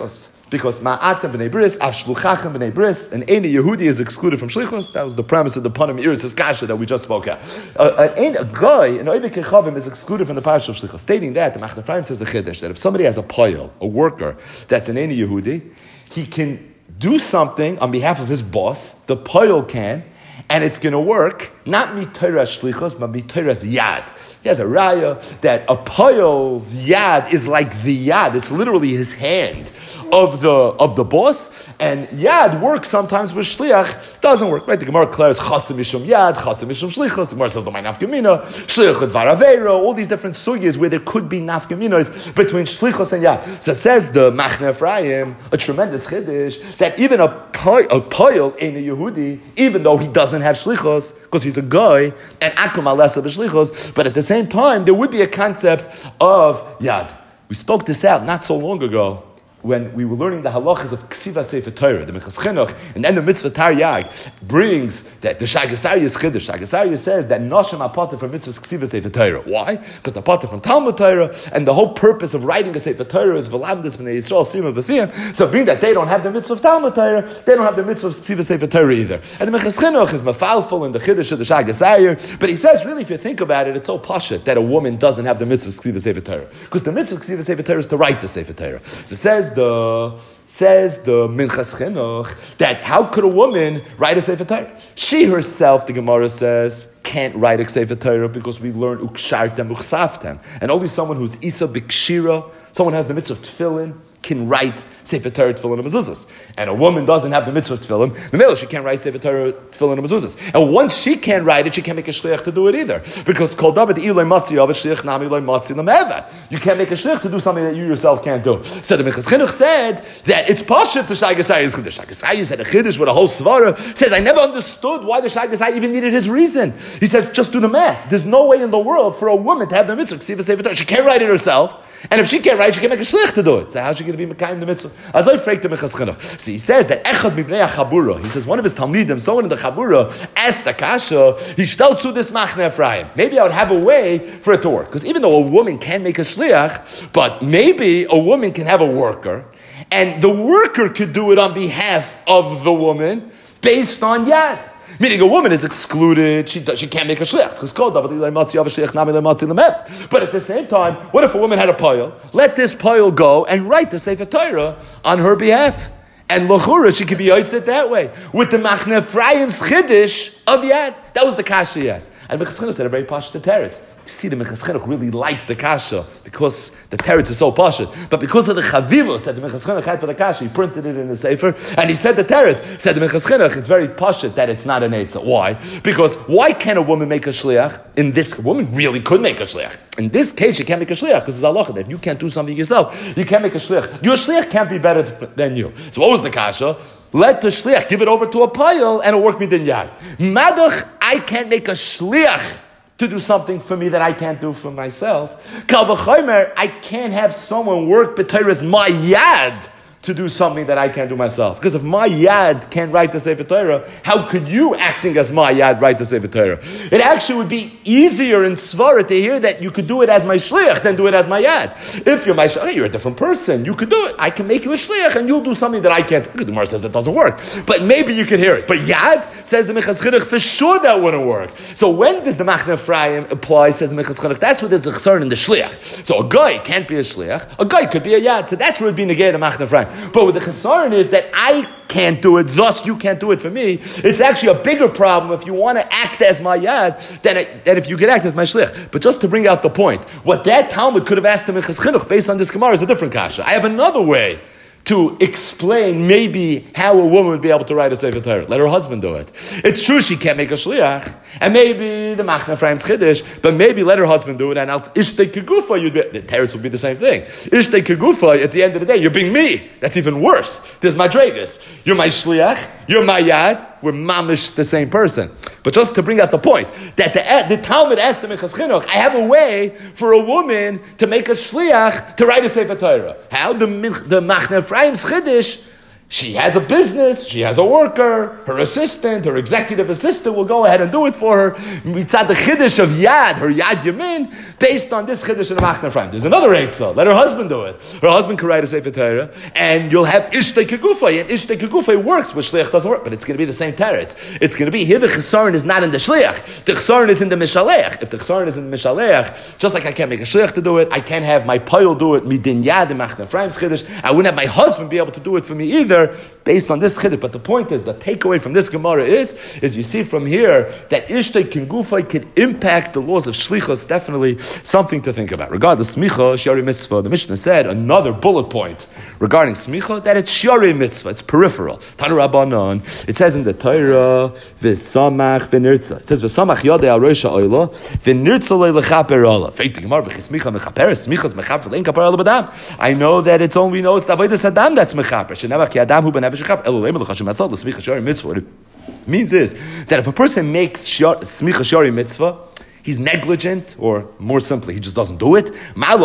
Because ma'atem b'nei bris, av shluchachem b'nei bris, and any Yehudi is excluded from shlichus. That was the premise of the Panim Iris Kasha that we just spoke at. Uh, a, a guy, an Oivik Kechavim, is excluded from the parish of shlichus. Stating that, the Machne Ephraim says a chiddush, that if somebody has a poyel, a worker, that's an any Yehudi, he can do something on behalf of his boss, the poyel can, and it's going to work, not mitoras shlichus, but mitoras yad. He has a raya that a poyel's yad is like the yad. It's literally his hand of the of the boss, and yad works sometimes with shliach, doesn't work. Right? The Gemara declares chatzim mishum yad, chatzim mishum shlichus. The Gemara says the my nafkamina, shliach dvaravero, all these different sugyas where there could be nafkaminas between shlichus and yad. So says the Machne Ephraim, a tremendous chiddush, that even a poyel ain't a Yehudi, even though he doesn't have shlichus, because he's a guy, and akum alesa b'shlichus, but at the same time, there would be a concept of yad. We spoke this out not so long ago, when we were learning the halachas of Ksiva Sefer Torah, the Minchas Chinuch, and then the mitzvah Taryag brings that the Shagasari is Chiddush. Shagasari says that Noshim apater from mitzvahs Ksiva Sefer Torah. Why? Because the apater from Talmud Torah, and the whole purpose of writing a Sefer Torah is V'lamdus b'nei Yisrael Sima b'fiyam. So being that they don't have the mitzvah of Talmud Torah, they don't have the mitzvah of Ksiva Sefer Torah either. And the Minchas Chinuch is mafalful in the Chiddush of the Shagasari, but he says, really, if you think about it, it's so pashut that a woman doesn't have the mitzvah of Ksiva Sefer Torah. Because the mitzvah of Ksiva Sefer Torah is to write the Sefer Torah. So it says the Says the Minchas Chinuch that how could a woman write a Sefer Torah? She herself, the Gemara says, can't write a Sefer Torah because we learn ukshartem uchsaftem, and only someone who's isa b'kshira, someone who has the mitzvah of tefillin, can write Sefer Torah, Tefillin, and Mezuzahs. And a woman doesn't have the mitzvah of Tefillin, the male, she can't write Sefer Torah, Tefillin, and Mezuzahs. And once she can't write it, she can't make a shliach to do it either. Because Kol David Ilay Matzi of shliach nami Ilay Matzi Lamevet. You can't make a shliach to do something that you yourself can't do. So the Minchas Chinuch said that it's Pashat the Shagasai is Chiddush. Shagasai said a Chiddush with a whole svara. Says, I never understood why the Shagasai even needed his reason. He says, just do the math. There's no way in the world for a woman to have the mitzvah. Sefer Torah. She can't write it herself. And if she can't write, she can make a shlich to do it. So how's she going to be mekayim the mitzvah? As I freak the Minchas Chinuch. So he says that echad mibnei chabura. He says one of his talmidim, someone in the chabura, asked the kasha. He shtel to this Machne Ephraim. Maybe I would have a way for it to work. Because even though a woman can make a shliach, but maybe a woman can have a worker, and the worker could do it on behalf of the woman based on yad. Meaning a woman is excluded, she she can't make a shliach. But at the same time, what if a woman had a poyel? Let this poyel go and write the Sefer Torah on her behalf. And l'chura, she could be yotzet that way. With the Machne Ephraim's chiddush of yad. That was the kasha, yes. And Minchas Chinuch said a very pashut teretz. You see, the Minchas Chinuch really liked the kasha because the teretz is so pashut. But because of the chavivos that the Minchas Chinuch had for the kasha, he printed it in the sefer, and he said the teretz. Said the Minchas Chinuch, it's very pashut that it's not an eitzah. Why? Because why can't a woman make a shliach? In this, a woman really could make a shliach. In this case, she can't make a shliach because it's halacha that if you can't do something yourself, you can't make a shliach. Your shliach can't be better than you. So what was the kasha? Let the shliach give it over to a payil and it'll work midin yad. Madach, I can't make a shliach to do something for me that I can't do for myself. Kal v'chomer, I can't have someone work b'teiras my yad to do something that I can't do myself. Because if my yad can't write the Sefer Torah, how could you, acting as my yad, write the Sefer Torah? It actually would be easier in Svara to hear that you could do it as my shliach than do it as my yad. If you're my shliach, you're a different person. You could do it. I can make you a shliach and you'll do something that I can't. The Gemara says that doesn't work. But maybe you could hear it. But yad, says the Minchas Chinuch, for sure that wouldn't work. So when does the Machne Ephraim apply, says the Minchas Chinuch? That's where there's a chesron in the shliach. So a guy can't be a shliach. A guy could be a yad. So that's where it would be negay the Machne Ephraim. But what the chesron is that I can't do it, thus you can't do it for me. It's actually a bigger problem if you want to act as my yad than, it, than if you could act as my shlich. But just to bring out the point, what that Talmud could have asked the Minchas Chinuch based on this Gemara is a different kasha. I have another way to explain maybe how a woman would be able to write a Sefer Torah. Let her husband do it. It's true she can't make a shliach, and maybe the Machne Ephraim's chiddush, but maybe let her husband do it, and else Ishtei Kegufa, you'd be, the teretz would be the same thing. Ishtei Kegufa, at the end of the day, you're being me. That's even worse. There's Madregas. You're my shliach, you're my yad, we're mamish the same person. But just to bring out the point, that the, the Talmud asked the Minchas Chinuch, I have a way for a woman to make a shliach to write a Sefer Torah. How? The, the Machne Ephraim's chiddush She has a business, she has a worker, her assistant, her executive assistant will go ahead and do it for her. Mitzad the chiddush of Yad, her Yad Yamin, based on this chiddush in the Machna Front. There's another eitzah, let her husband do it. Her husband can write a Sefer Torah, and you'll have Ishtay Kegufay, and Ishtay Kegufay works, which Shliach doesn't work, but it's going to be the same teretz. It's going to be, here the Chesaron is not in the Shliach, the Chesaron is in the Mishalech. If the Chesaron is in the Mishalech, just like I can't make a Shliach to do it, I can't have my Payil do it, Midin Yad, in Machna Ephraim's chiddush, I wouldn't have my husband be able to do it for me either, based on this chiddush. But the point is, the takeaway from this Gemara is, is you see from here that Ishtay Kengufay can impact the laws of Shlichus. Definitely something to think about. Regarding Smicha, Shiori Mitzvah, the Mishnah said, another bullet point regarding Smicha, that it's Shiori Mitzvah, it's peripheral. Tanu Rabbanon, it says in the Torah, V'samach v'nirtza. It says, V'samach yodei al roisha oila, v'nirtza le'lechaper ola. Feit the Gemara, v'chismicha mechaper, smichas mechaper, le'en kapar ola b'dam. I know that it's only, we know it's the avodas adam that's mechaper. Shenavach ki adam hu b'nefesh echap, elo le'im l'chashim asal, l'smicha shiori mitzvah. What it means is, that if a person makes smicha shiori mitzvah, he's negligent, or more simply, he just doesn't do it.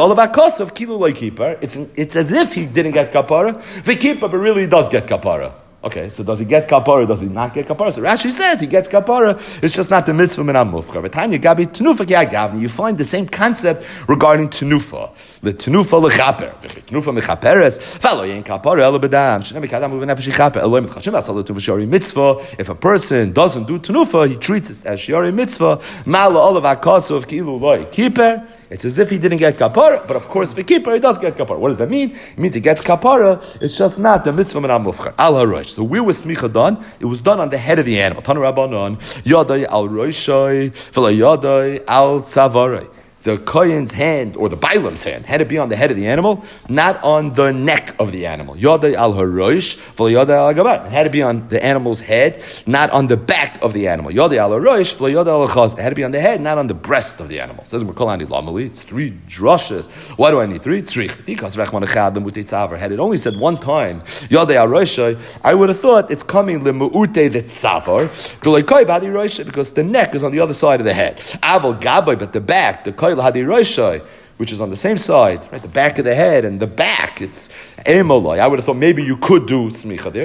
It's, it's as if he didn't get kapara. V'kipa, but really he does get kapara. Okay, so does he get kapara, does he not get kapara? So Rashi says he gets kapara, it's just not the mitzvah min ha-mufchar. V'tanya gabi tenufa ki ha-gavni. You find the same concept regarding tenufa. The tenufa lechaper. Tenufa mechaperes. V'alo yen kapara ela b'dam. Shnei mikadam u'v'nefesh yichaper. Eloi mitchashim asal letuva shiori mitzvah. If a person doesn't do tenufa, he treats it as shiori mitzvah. Ma'ala olav ha-kosov ki'ilu loi kiper. It's as if he didn't get kapara, but of course, for keeper, he does get kapara. What does that mean? It means he gets kapara, it's just not the mitzvah min ha-mufchar. Al ha-rosh. So where was smicha done? It was done on the head of the animal. Tanu Rabbanon, yadai al roshai, v'la yadai al tzavarei. The kohen's hand, or the bailam's hand, had to be on the head of the animal, not on the neck of the animal. Yodai al harosh, v'lo yodai al gabar. It had to be on the animal's head, not on the back of the animal. Yodai al harosh, v'lo yodai al chaz. It had to be on the head, not on the breast of the animal. It says Merkolani Lamali. It's three drushes. Why do I need three? Three. Because had it only said one time, Yodai al roshai, I would have thought it's coming lemuute the tzavar, because the neck is on the other side of the head. Aval gabai, but the back, the koy which is on the same side, right? The back of the head and the back, it's emoloi. I would have thought maybe you could do smicha there.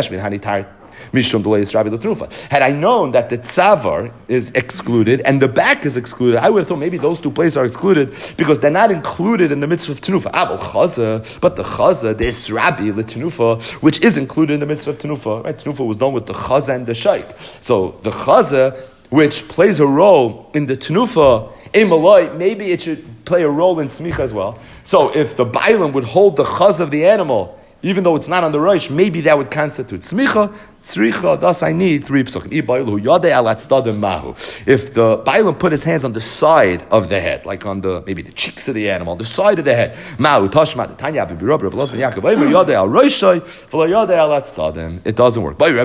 Had I known that the tzavar is excluded and the back is excluded, I would have thought maybe those two places are excluded because they're not included in the mitzvah of tenufa. Avol chaza, but the chaza, the israbi, the tenufa, which is included in the mitzvah of tenufa. Right? Tenufa was done with the chaza and the shaik. So the chaza, which plays a role in the tenufa, maybe it should play a role in smicha as well. So if the bailam would hold the chaz of the animal, even though it's not on the rosh, maybe that would constitute smicha, tzricha, thus I need three psukim. If the bailam put his hands on the side of the head, like on the, maybe the cheeks of the animal, the side of the head, it doesn't work. What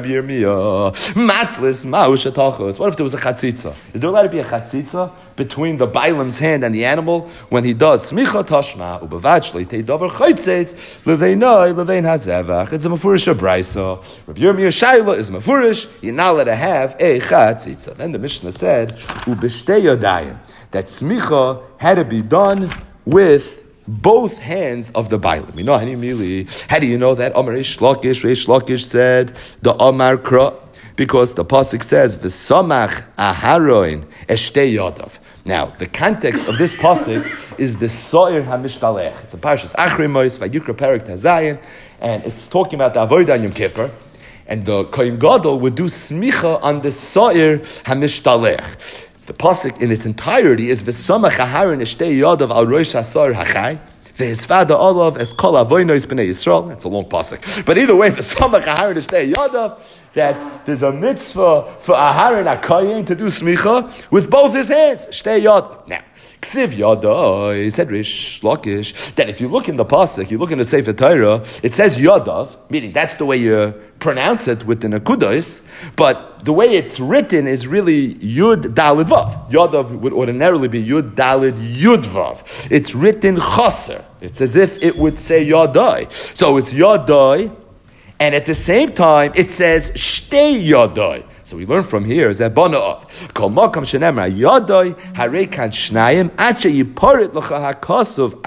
if there was a chatzitza? Is there allowed to be a chatzitza between the bailam's hand and the animal when he does smicha tashma ubavachli teidavar chaytzitz leveinoi levein hazevach? It's a mafurish brayso. Rabbi Yirmiyah Shaila is mafurish. You're not allowed to have a chatzitza. Then the Mishnah said ubishtei yadayim, that smicha had to be done with both hands of the bailam. You know, how do you know that? Amar Reish Lakish, Reish Lakish said the Amar Kra, because the pasuk says v'samach aharoin eshtei yadav. Now, the context of this pasuk is the So'ir HaMishtalech. It's a parashas Achrei Mos, Vayikra Perek Tazayin, and it's talking about the Avodah on Yom Kippur. And the Kohen Gadol would do smicha on the So'ir HaMishtalech. The pasuk in its entirety is v'samach aharon eshtei yadav al rosh hasar hachai. Ve'hisfada olav es kol avoynos b'nei Yisrael. That's a long pasuk. But either way, v'samach aharon eshtei yadav, that there's a mitzvah for Aharon HaKohen to do smicha with both his hands. Shtei yadav. Now, Ksiv Yadav, said Rish Lakish, that if you look in the pasuk, you look in the Sefer Torah, it says Yadav, meaning that's the way you pronounce it with the Nekudos, but the way it's written is really Yud Dalid Vav. Yadav would ordinarily be Yud Dalid Yud Vav. It's written Chaser. It's as if it would say Yadai. So it's Yadai, and at the same time, it says Shtei Yadai. So we learn from here is that Bana'ov. Kol makam shenemra Yadai harei kan shnayim ache yiparit l'cha hakasuv achas.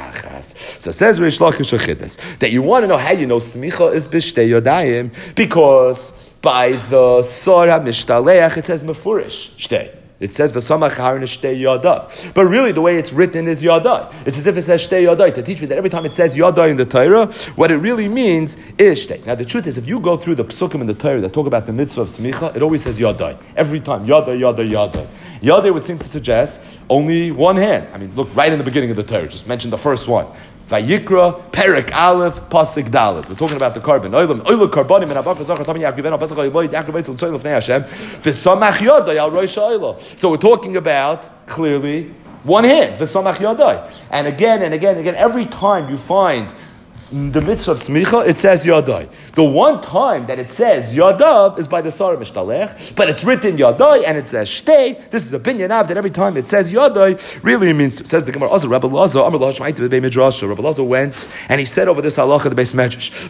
Smichas. So it says Reish Lakish Achidas that you want to know how you know Smicha is B'Shtei Yadayim because by the Sor HaMishtaleach it says Mefurish Shtei. It says V'samach Harin Shtei Yadav. But really the way it's written is Yadai. It's as if it says Shtei Yadai to teach me that every time it says Yadai in the Torah, what it really means is Shtei. Now the truth is, if you go through the psukim in the Torah that talk about the mitzvah of Smicha, it always says Yadai. Every time, Yadai, Yadai, Yadai. Yadai would seem to suggest only one hand. I mean, look right in the beginning of the Torah, just mention the first one. Vayikra, Perek Aleph, Pasuk Dalet. We're talking about the carbon. Oilam, Oilam Karbonim, and Abba Zachar Tami Yaakov, Pasuk Ayiboy, Yaakov Beisel Tzoyl Lefnei Hashem. V'samach Yodai al Rosh Oilo. So we're talking about clearly one hand. V'samach Yodai. And again and again and again, every time you find the mitzvah of Smicha, it says Yadai. The one time that it says Yadav is by the Sarah Mishtalech, but it's written Yadai and it says Shtei. This is a binyan av that every time it says Yadai really means to. Says the Gemara. Also, Rabbi Lazar, Amar Lahash Ma'it B'Bei Midrash. Rabbi Lazar went and he said over this halacha the Beis Medrash.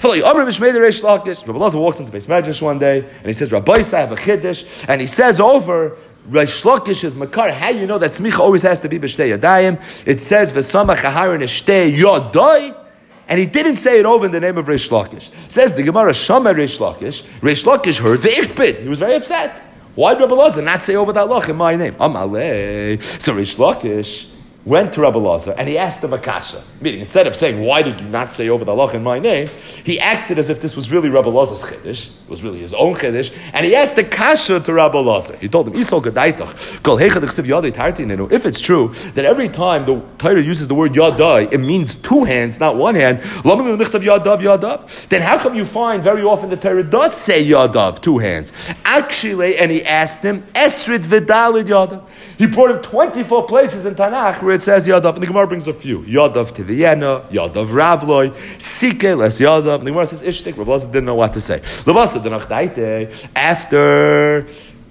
Rabbi Lazar walked into the Beis Medrash one day and he says, Rabbi, I have a chiddush, and he says over Reish Lakish is Makar. How you know that Smicha always has to be B'Shtei Yadayim? It says V'samach Harin Shtei Yadai. And he didn't say it over in the name of Reish Lakish. Says the Gemara, Shama Reish Lakish. Reish Lakish heard the Ichbid. He was very upset. Why did Rabbi Lazar not say over that lach in my name? Amalei. So Reish Lakish went to Rabbi Lazar and he asked him a kasha. Meaning, instead of saying, why did you not say over the lach in my name? He acted as if this was really Rabbi Lazar's chiddush. It was really his own chiddush. And he asked the kasha to Rabbi Lazar. He told him, Isol Gadaitach, Kol Heichad Chsiv Yadai Tartinenu. If it's true that every time the Torah uses the word Yadai, it means two hands, not one hand, Yadav, Yadav, then how come you find very often the Torah does say Yadav, two hands? Actually, and he asked him, Esrit Vidalid Yadav. He brought him twenty-four places in Tanakh where it says Yadav, and the Gemara brings a few. Yadav Tiviena, Yadav Ravloi, Sike, Les Yadav, and the Gemara says Ishtik. Rabbi Lazar didn't know what to say. After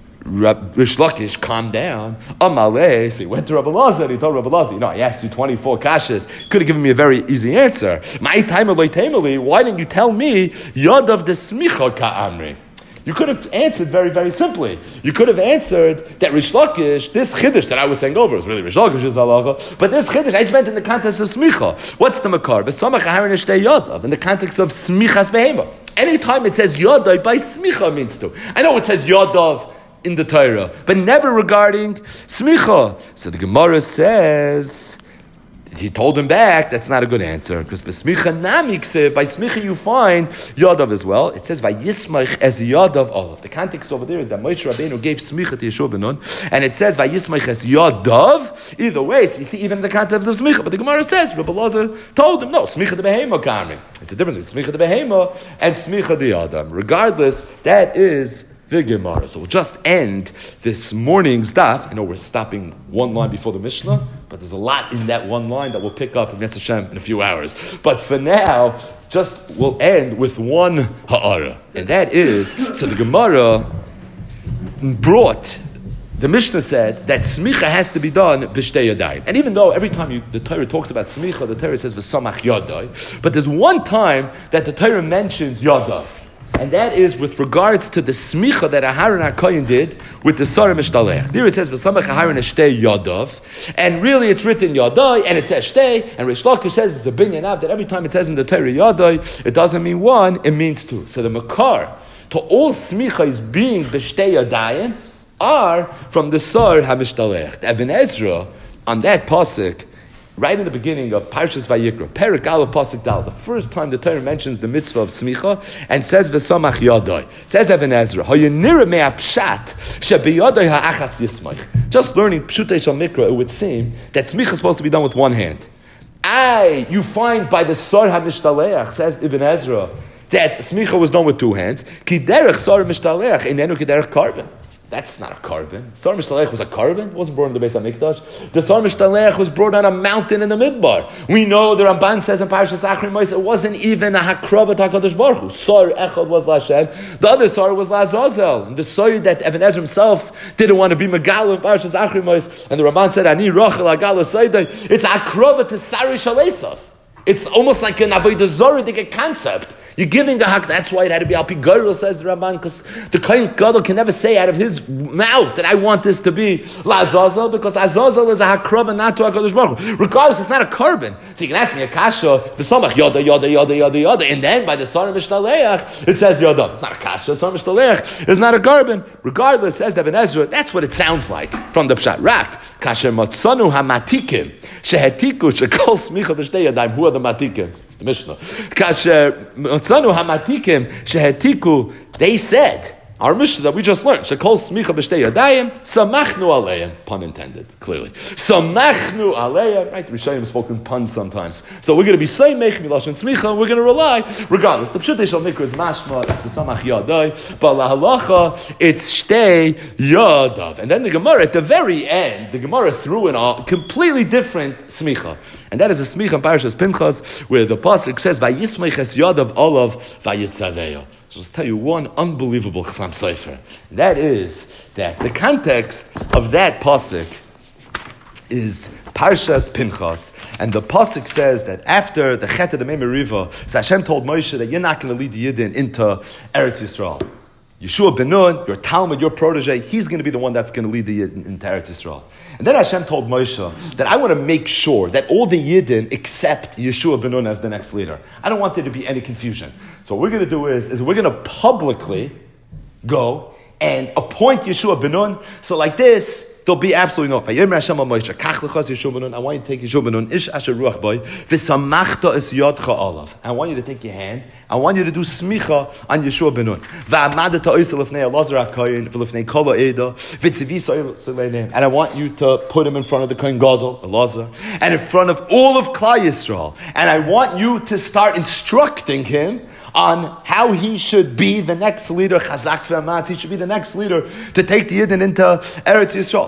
Reish Lakish calmed down, Amalei, so he went to Rabbi Lazar and he told Rabbi Lazar, you know, I asked you twenty-four kashas, could have given me a very easy answer. My time why didn't you tell me Yadav the Smicha Ka'amri? You could have answered very, very simply. You could have answered that Reish Lakish, this chiddush that I was saying over, was really Reish Lakish's halacha, but this chiddush I just meant in the context of smicha. What's the makar? V'samach harin shtei yadav, in the context of smichas behema. Anytime it says yadav, by smicha means to. I know it says yadav in the Torah, but never regarding smicha. So the Gemara says, he told him back, that's not a good answer, because by smicha namikse, by smicha you find Yadav as well. It says vayismach as Yadav olav. The context over there is that Moshe Rabbeinu gave smicha to Yeshua ben Nun, and it says vayismach as Yadav. Either way, so you see even in the context of smicha, but the Gemara says Rabbi Lazar told him no, smicha de behema kamri. It's the difference between smicha de behema and smicha de Yadav. Regardless, that is the Gemara. So we'll just end this morning's daf. I know we're stopping one line before the Mishnah, but there's a lot in that one line that we'll pick up in Yetz Hashem in a few hours. But for now, just we'll end with one ha'ara. And that is, so the Gemara brought, the Mishnah said that smicha has to be done b'shtei yadayim. And even though every time you, the Torah talks about smicha, the Torah says v'samach yadai, but there's one time that the Torah mentions yadav. And that is with regards to the smicha that Aharon HaKohen did with the Sarah Mishtalech. There it says, V'samach Aharon Shtei Yadav. And really it's written Yadai, and it says Shtei, and Reish Lakish says it's a binyan av, that every time it says in the Torah Yadai, it doesn't mean one, it means two. So the makar to all smicha is being B'Shtei Yadayim are from the Sarah HaMishtalech. Even Ezra, on that pasuk, right in the beginning of Parshas Vayikra, Perek Aleph Pasuk Dal, the first time the Torah mentions the mitzvah of smicha and says v'samach yadai. Says Even Ezra, Hayanira me'apshat shebiyadai ha'achas yismach. Just learning Pshutei Shal Mikra, it would seem that smicha is supposed to be done with one hand. I, you find by the Sar HaMishtaleach, says Ibn Ezra, that smicha was done with two hands. Ki derech Sar HaMishtaleach einenu ki derech karben. That's not a carbon. Sar Mishtalech was a carbon. It wasn't brought in the Beis HaMikdash. The Sar Mishtalech was brought on a mountain in the Midbar. We know the Ramban says in Parashas Achri Moshe, it wasn't even a Hakravat HaKadosh Baruch Hu. Sar Echad was LaShem. The other Sar was LaZazel. And the Sar that Even Ezra himself didn't want to be Megal in Parashas Achri Moshe. And the Ramban said, Ani Rachel Agala Saydai. It's a Hakravat to Sari Shalesav. It's almost like an Avodah Zorah concept. You're giving a hak. That's why it had to be al pi gadol, says the Ramban, because the kohen gadol can never say out of his mouth that I want this to be la azazel, because azazel is a hakrav and not to HaKadosh Baruch Hu. Regardless, it's not a carbon. So you can ask me a kasha, v'samach yada yada yada yada yada, and then by the son of mishtaleach it says yada. It's not a kasha. Son of mishtaleach is not a carbon. Regardless, says Ibn Ezra, that's what it sounds like from the pshat. Rak kasher matzanu hamatikim shehetiku shekol smicha b'shtei yadayim. Who are the matikim? It's the Mishnah. Kasher matzanu hamatikim shehetiku. They said, our Mishnah that we just learned, shekol smicha b'shtei yadayim, samachnu aleim, pun intended, clearly. Samachnu aleim, right? Rishayim have spoken puns sometimes. So we're going to be saymech milashon smicha, and we're going to rely, regardless. The pshutei shel mikra is mashma, it's v'samach yadai, but la halacha, it's shtei yadav. And then the Gemara, at the very end, the Gemara threw in a completely different smicha. And that is a smicha in Parashas Pinchas, where the pasuk says, vayismech es yadav olav vayitzaveyo. So let's tell you one unbelievable Chasam Sofer. That is that the context of that pasuk is Parshas Pinchas, and the pasuk says that after the Chet of the Mei Meriva, so Hashem told Moshe that you're not going to lead the Yidden into Eretz Yisrael. Yeshua ben Nun, your Talmud, your protege, he's going to be the one that's going to lead the Yidden into Eretz Yisrael. And then Hashem told Moshe that I want to make sure that all the Yidden accept Yeshua ben Nun as the next leader. I don't want there to be any confusion. So what we're going to do is, is we're going to publicly go and appoint Yeshua ben Nun. So like this, there'll be absolutely no. I want you to take Yeshua ben Nun, ish asher ruach boy, v'samachta es yodcha alav. I want you to take your hand. I want you to do smicha on Yeshua ben Nun. V'amadata oisel lefnei Elazar HaKohen, v'lefnei kol ha'eda, v'tzivisa oisel, and I want you to put him in front of the Kohen Gadol, Elazar, and in front of all of Klal Yisrael. And I want you to start instructing him on how he should be the next leader, Chazak v'amatz, he should be the next leader to take the Yidden into Eretz Yisrael.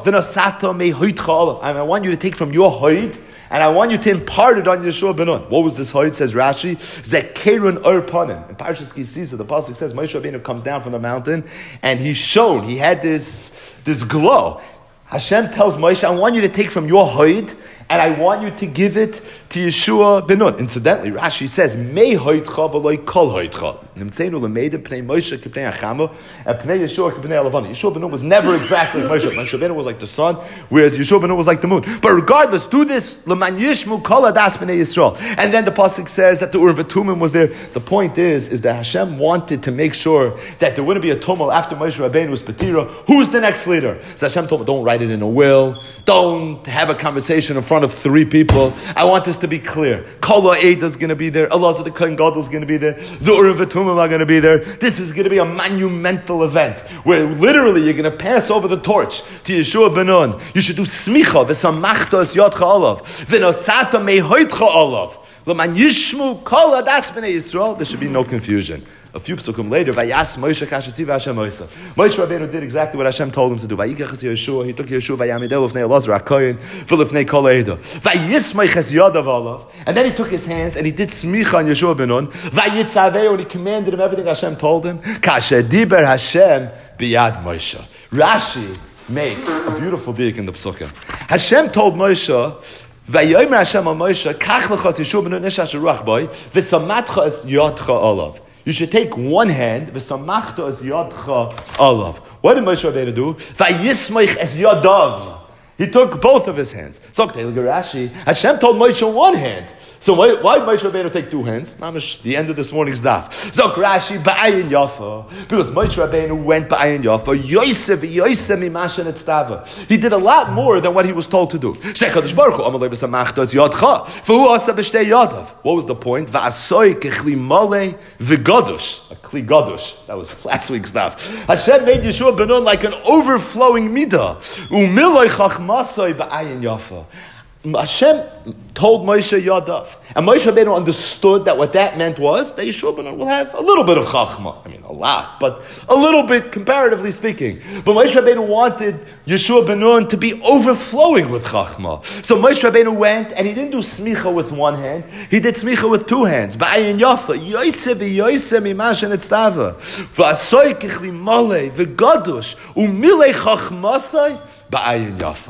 And I want you to take from your hoid, and I want you to impart it on Yeshua ben Nun. What was this hoid, says Rashi? Zekerun Ur Panim. In Parashas Kisisa, the pasuk says, Moshe Rabbeinu comes down from the mountain, and he's shown, he had this, this glow. Hashem tells Moshe, I want you to take from your hoid, and I want you to give it to Yeshua ben Nun. Incidentally, Rashi says, "Mei hoitcha v'loy kol hoitcha." Nimtzeinu l'meidim pnei Moshe k'pnei Achama and pnei Yeshua k'pnei Alavani. Yeshua ben Nun was never exactly like Moshe. Moshe ben Nun was like the sun, whereas Yeshua ben Nun was like the moon. But regardless, do this l'man yishmu kol adas b'nei Yisrael. And then the pasuk says that the Ur v'Tumim was there. The point is, is that Hashem wanted to make sure that there wouldn't be a tumult after Moshe Rabbeinu's petira. Who's the next leader? So Hashem told me, don't write it in a will. Don't have a conversation in front of three people. I want this to be clear. Kol ha'eda is going to be there. Elazar the Kohen Gadol is going to be there. The Urim v'Tumim are going to be there. This is going to be a monumental event where literally you're going to pass over the torch to Yeshua ben Nun. You should do smicha v'samachta es yodcha olav v'nosata mehoitcha olav l'man yishmu kol hadas b'nei Yisrael. There should be no confusion. A few psukim later, Vayas Moshe kashativ Hashem Moshe. Moshe Rabbeinu did exactly what Hashem told him to do. Vayikach Yeshua, he took Yeshua vayamidel lefnei Elazar HaKohen v'lefnei kol ha'eda. Vayismech es yadav olav, and then he took his hands and he did smicha on Yeshua ben Nun. Vayitzaveu, and he commanded him everything Hashem told him. Kasher diber Hashem biyad Moshe. Rashi makes a beautiful dik in the psukim. Hashem told Moshe, Vayomer Hashem al Moshe, kach lechas Yeshua ben Nun ish asher ruach boi, v'samatcha es yodcha olav. You should take one hand, v'samachta es yodcha olav. What did Moshe Rabbeinu do? Vayismech es yadav. He took both of his hands. So, Rashi, Hashem told Moshe one hand. So why, why did Moshe Rabbeinu take two hands? Mamish, the end of this morning's daf. So Rashi, ba'ayin yafa. Because Moshe Rabbeinu went ba'ayin yafa. Yosef, Yosef mimashen et stava. He did a lot more than what he was told to do. Shekhadosh Baruch Hu, amalei b'samachta es yodcha. V'hu asa b'shtei yadav. What was the point? V'asoi kechli mole v'gadosh. A kli gadosh. That was last week's daf. Hashem made Yeshua ben Nun like an overflowing midah. Umiloi chachmasoi ba'ayin yafa. Hashem told Moshe Yadav. And Moshe Rabbeinu understood that what that meant was that Yeshua ben Nun will have a little bit of Chachma. I mean, a lot, but a little bit, comparatively speaking. But Moshe Rabbeinu wanted Yeshua ben Nun to be overflowing with Chachma. So Moshe Rabbeinu went, and he didn't do smicha with one hand. He did smicha with two hands. Ba'ayin yafa, Yosef v'Yosef mimashen etztava, v'asoi kichli mole v'gadosh, umilei chachmasai ba'ayin yafa.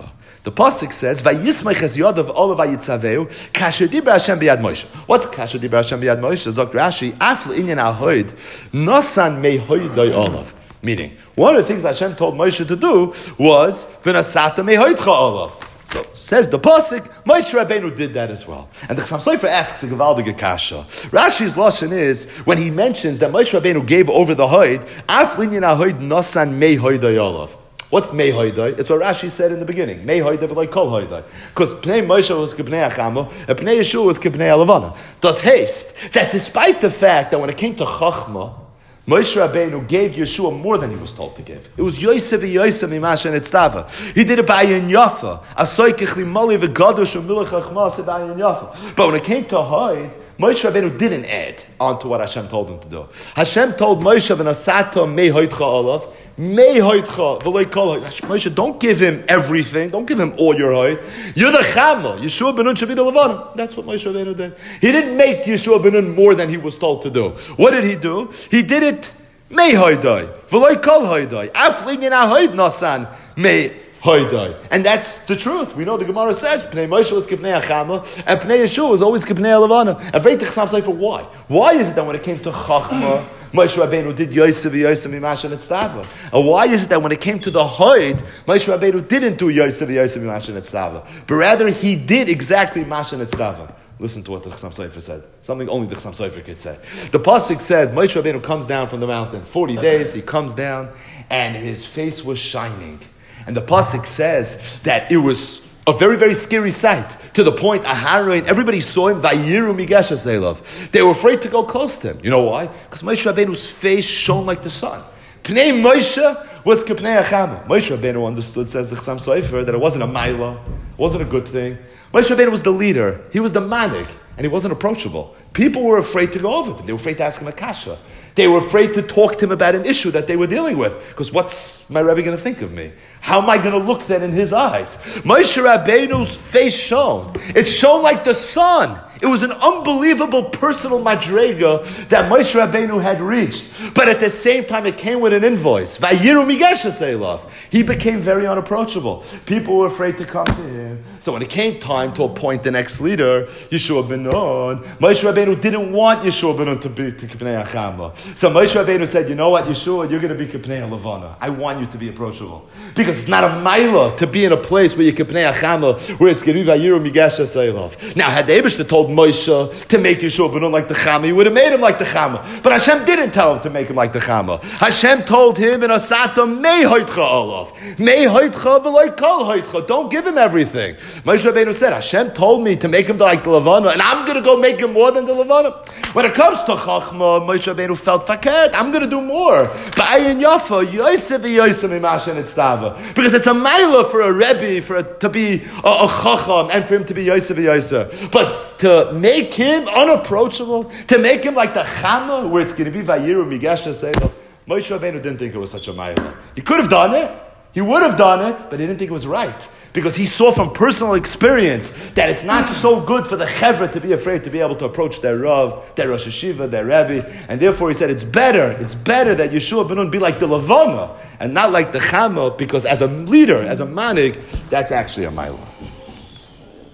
The pasuk says, "Vayismach es yodav olav vayitzaveu kasher dibra Hashem biyad Moshe." What's kasher dibra Hashem biyad Moshe? Zok Rashi, af le'inyan al-hoid nosan mehoidai olav. Meaning, one of the things Hashem told Moshe to do was v'nasata mehoidcha olav. So says the pasuk, Moshe Rabbeinu did that as well. And the Chassam Sofer asks a gewaldige kasha. Rashi's lashon is when he mentions that Moshe Rabbeinu gave over the hoid, af le'inyan al-hoid nosan mehoidai olav. What's mei hoidai? It's what Rashi said in the beginning. Mei hoidai v'loi kol hoidai. Because Pnei Moshe was k'pnei Achamo, and Pnei Yeshua was k'pnei Alavana. Does haste that despite the fact that when it came to Chachma, Moshe Rabbeinu gave Yeshua more than he was told to give. It was Yosef v'Yosef mimasha netztava. He did it by Ayin Yafa. Asoy kechli mali v'gadosh u'milach chachma by Ayin Yafa. But when it came to Hoid, Moshe Rabbeinu didn't add on to what Hashem told him to do. Hashem told Moshe v'nasato mei hoidcha olav, mei hoidcha v'loi kol hoid. Moshe, don't give him everything. Don't give him all your hoid. You're the chama. Yeshua ben Nun should be the levanim. That's what Moshe Rabbeinu did. He didn't make Yeshua ben Nun more than he was told to do. What did he do? He did it mei hoidai v'loi kol hoidai. Aflin yina hoid nasan mei hoidai. And that's the truth. We know the Gemara says Pnei Moshe was k'pnei Achama and Pnei Yeshua was always k'pnei Alavana. And very Chassam Sofer, why? Why is it that when it came to Chachma, Moshe Rabbeinu did Yosef v'Yosef mimasha netztava? And why is it that when it came to the Hoid, Moshe Rabbeinu didn't do Yosef v'Yosef mimasha netztava, but rather he did exactly masha netztava? Listen to what the Chassam Sofer said. Something only the Chassam Sofer could say. The pasuk says Moshe Rabbeinu comes down from the mountain. Forty days he comes down, and his face was shining. And the pasuk says that it was a very, very scary sight, to the point Aharon, everybody saw him, Vayiru Migasha Seilov. They were afraid to go close to him. You know why? Because Moshe Rabbeinu's face shone like the sun. Pnei Moshe was K'pnei Achama. Moshe Rabbeinu understood, says the Chassam Sofer, that it wasn't a maila, it wasn't a good thing. Moshe Rabbeinu was the leader, he was the manik, and he wasn't approachable. People were afraid to go over to him. They were afraid to ask him a kasha. They were afraid to talk to him about an issue that they were dealing with. Because what's my Rebbe going to think of me? How am I going to look then in his eyes? Moshe Rabbeinu's face shone. It shone like the sun. It was an unbelievable personal madrega that Moshe Rabbeinu had reached. But at the same time, it came with an invoice. Vayiru migesha seilov. He became very unapproachable. People were afraid to come to him. So when it came time to appoint the next leader, Yeshua ben Nun, Moshe Rabbeinu didn't want Yeshua ben Nun to be to K'pnei Achama. So Moshe Rabbeinu said, you know what, Yeshua, you're going to be K'pnei Levana. I want you to be approachable. Because it's not a maila to be in a place where you're K'pnei Achama, where it's Geri Vayiru migesha seilov. Now, had the Eibishter told Moshe to make Yeshua ben Nun like the Chama, he would have made him like the Chama. But Hashem didn't tell him to make him like the Chama. Hashem told him in Asata, Mei hoitcha olav. Mei hoitcha v'loi kol hoitcha. Don't give him everything. Moshe Rabbeinu said, Hashem told me to make him like the Levana, and I'm going to go make him more than the Levana. When it comes to Chachma, Moshe Rabbeinu felt fakert. I'm going to do more. Ba'ayin Yafa, Yosef v'Yosef mimasha netztava. Because it's a maila for a Rebbe, for a, to be a, a Chacham, and for him to be Yosef v'Yosef. But to make him unapproachable, to make him like the Chama, where it's going to be Vayiru Migasha Seilov, Moshe Rabbeinu didn't think it was such a maila. He could have done it. He would have done it, but he didn't think it was right. Because he saw from personal experience that it's not so good for the chevra to be afraid to be able to approach their Rav, their Rosh Hashiva, their Rebbe. And therefore he said it's better, it's better that Yeshua ben Nun be like the Levana and not like the Chama, because as a leader, as a manig, that's actually a maila.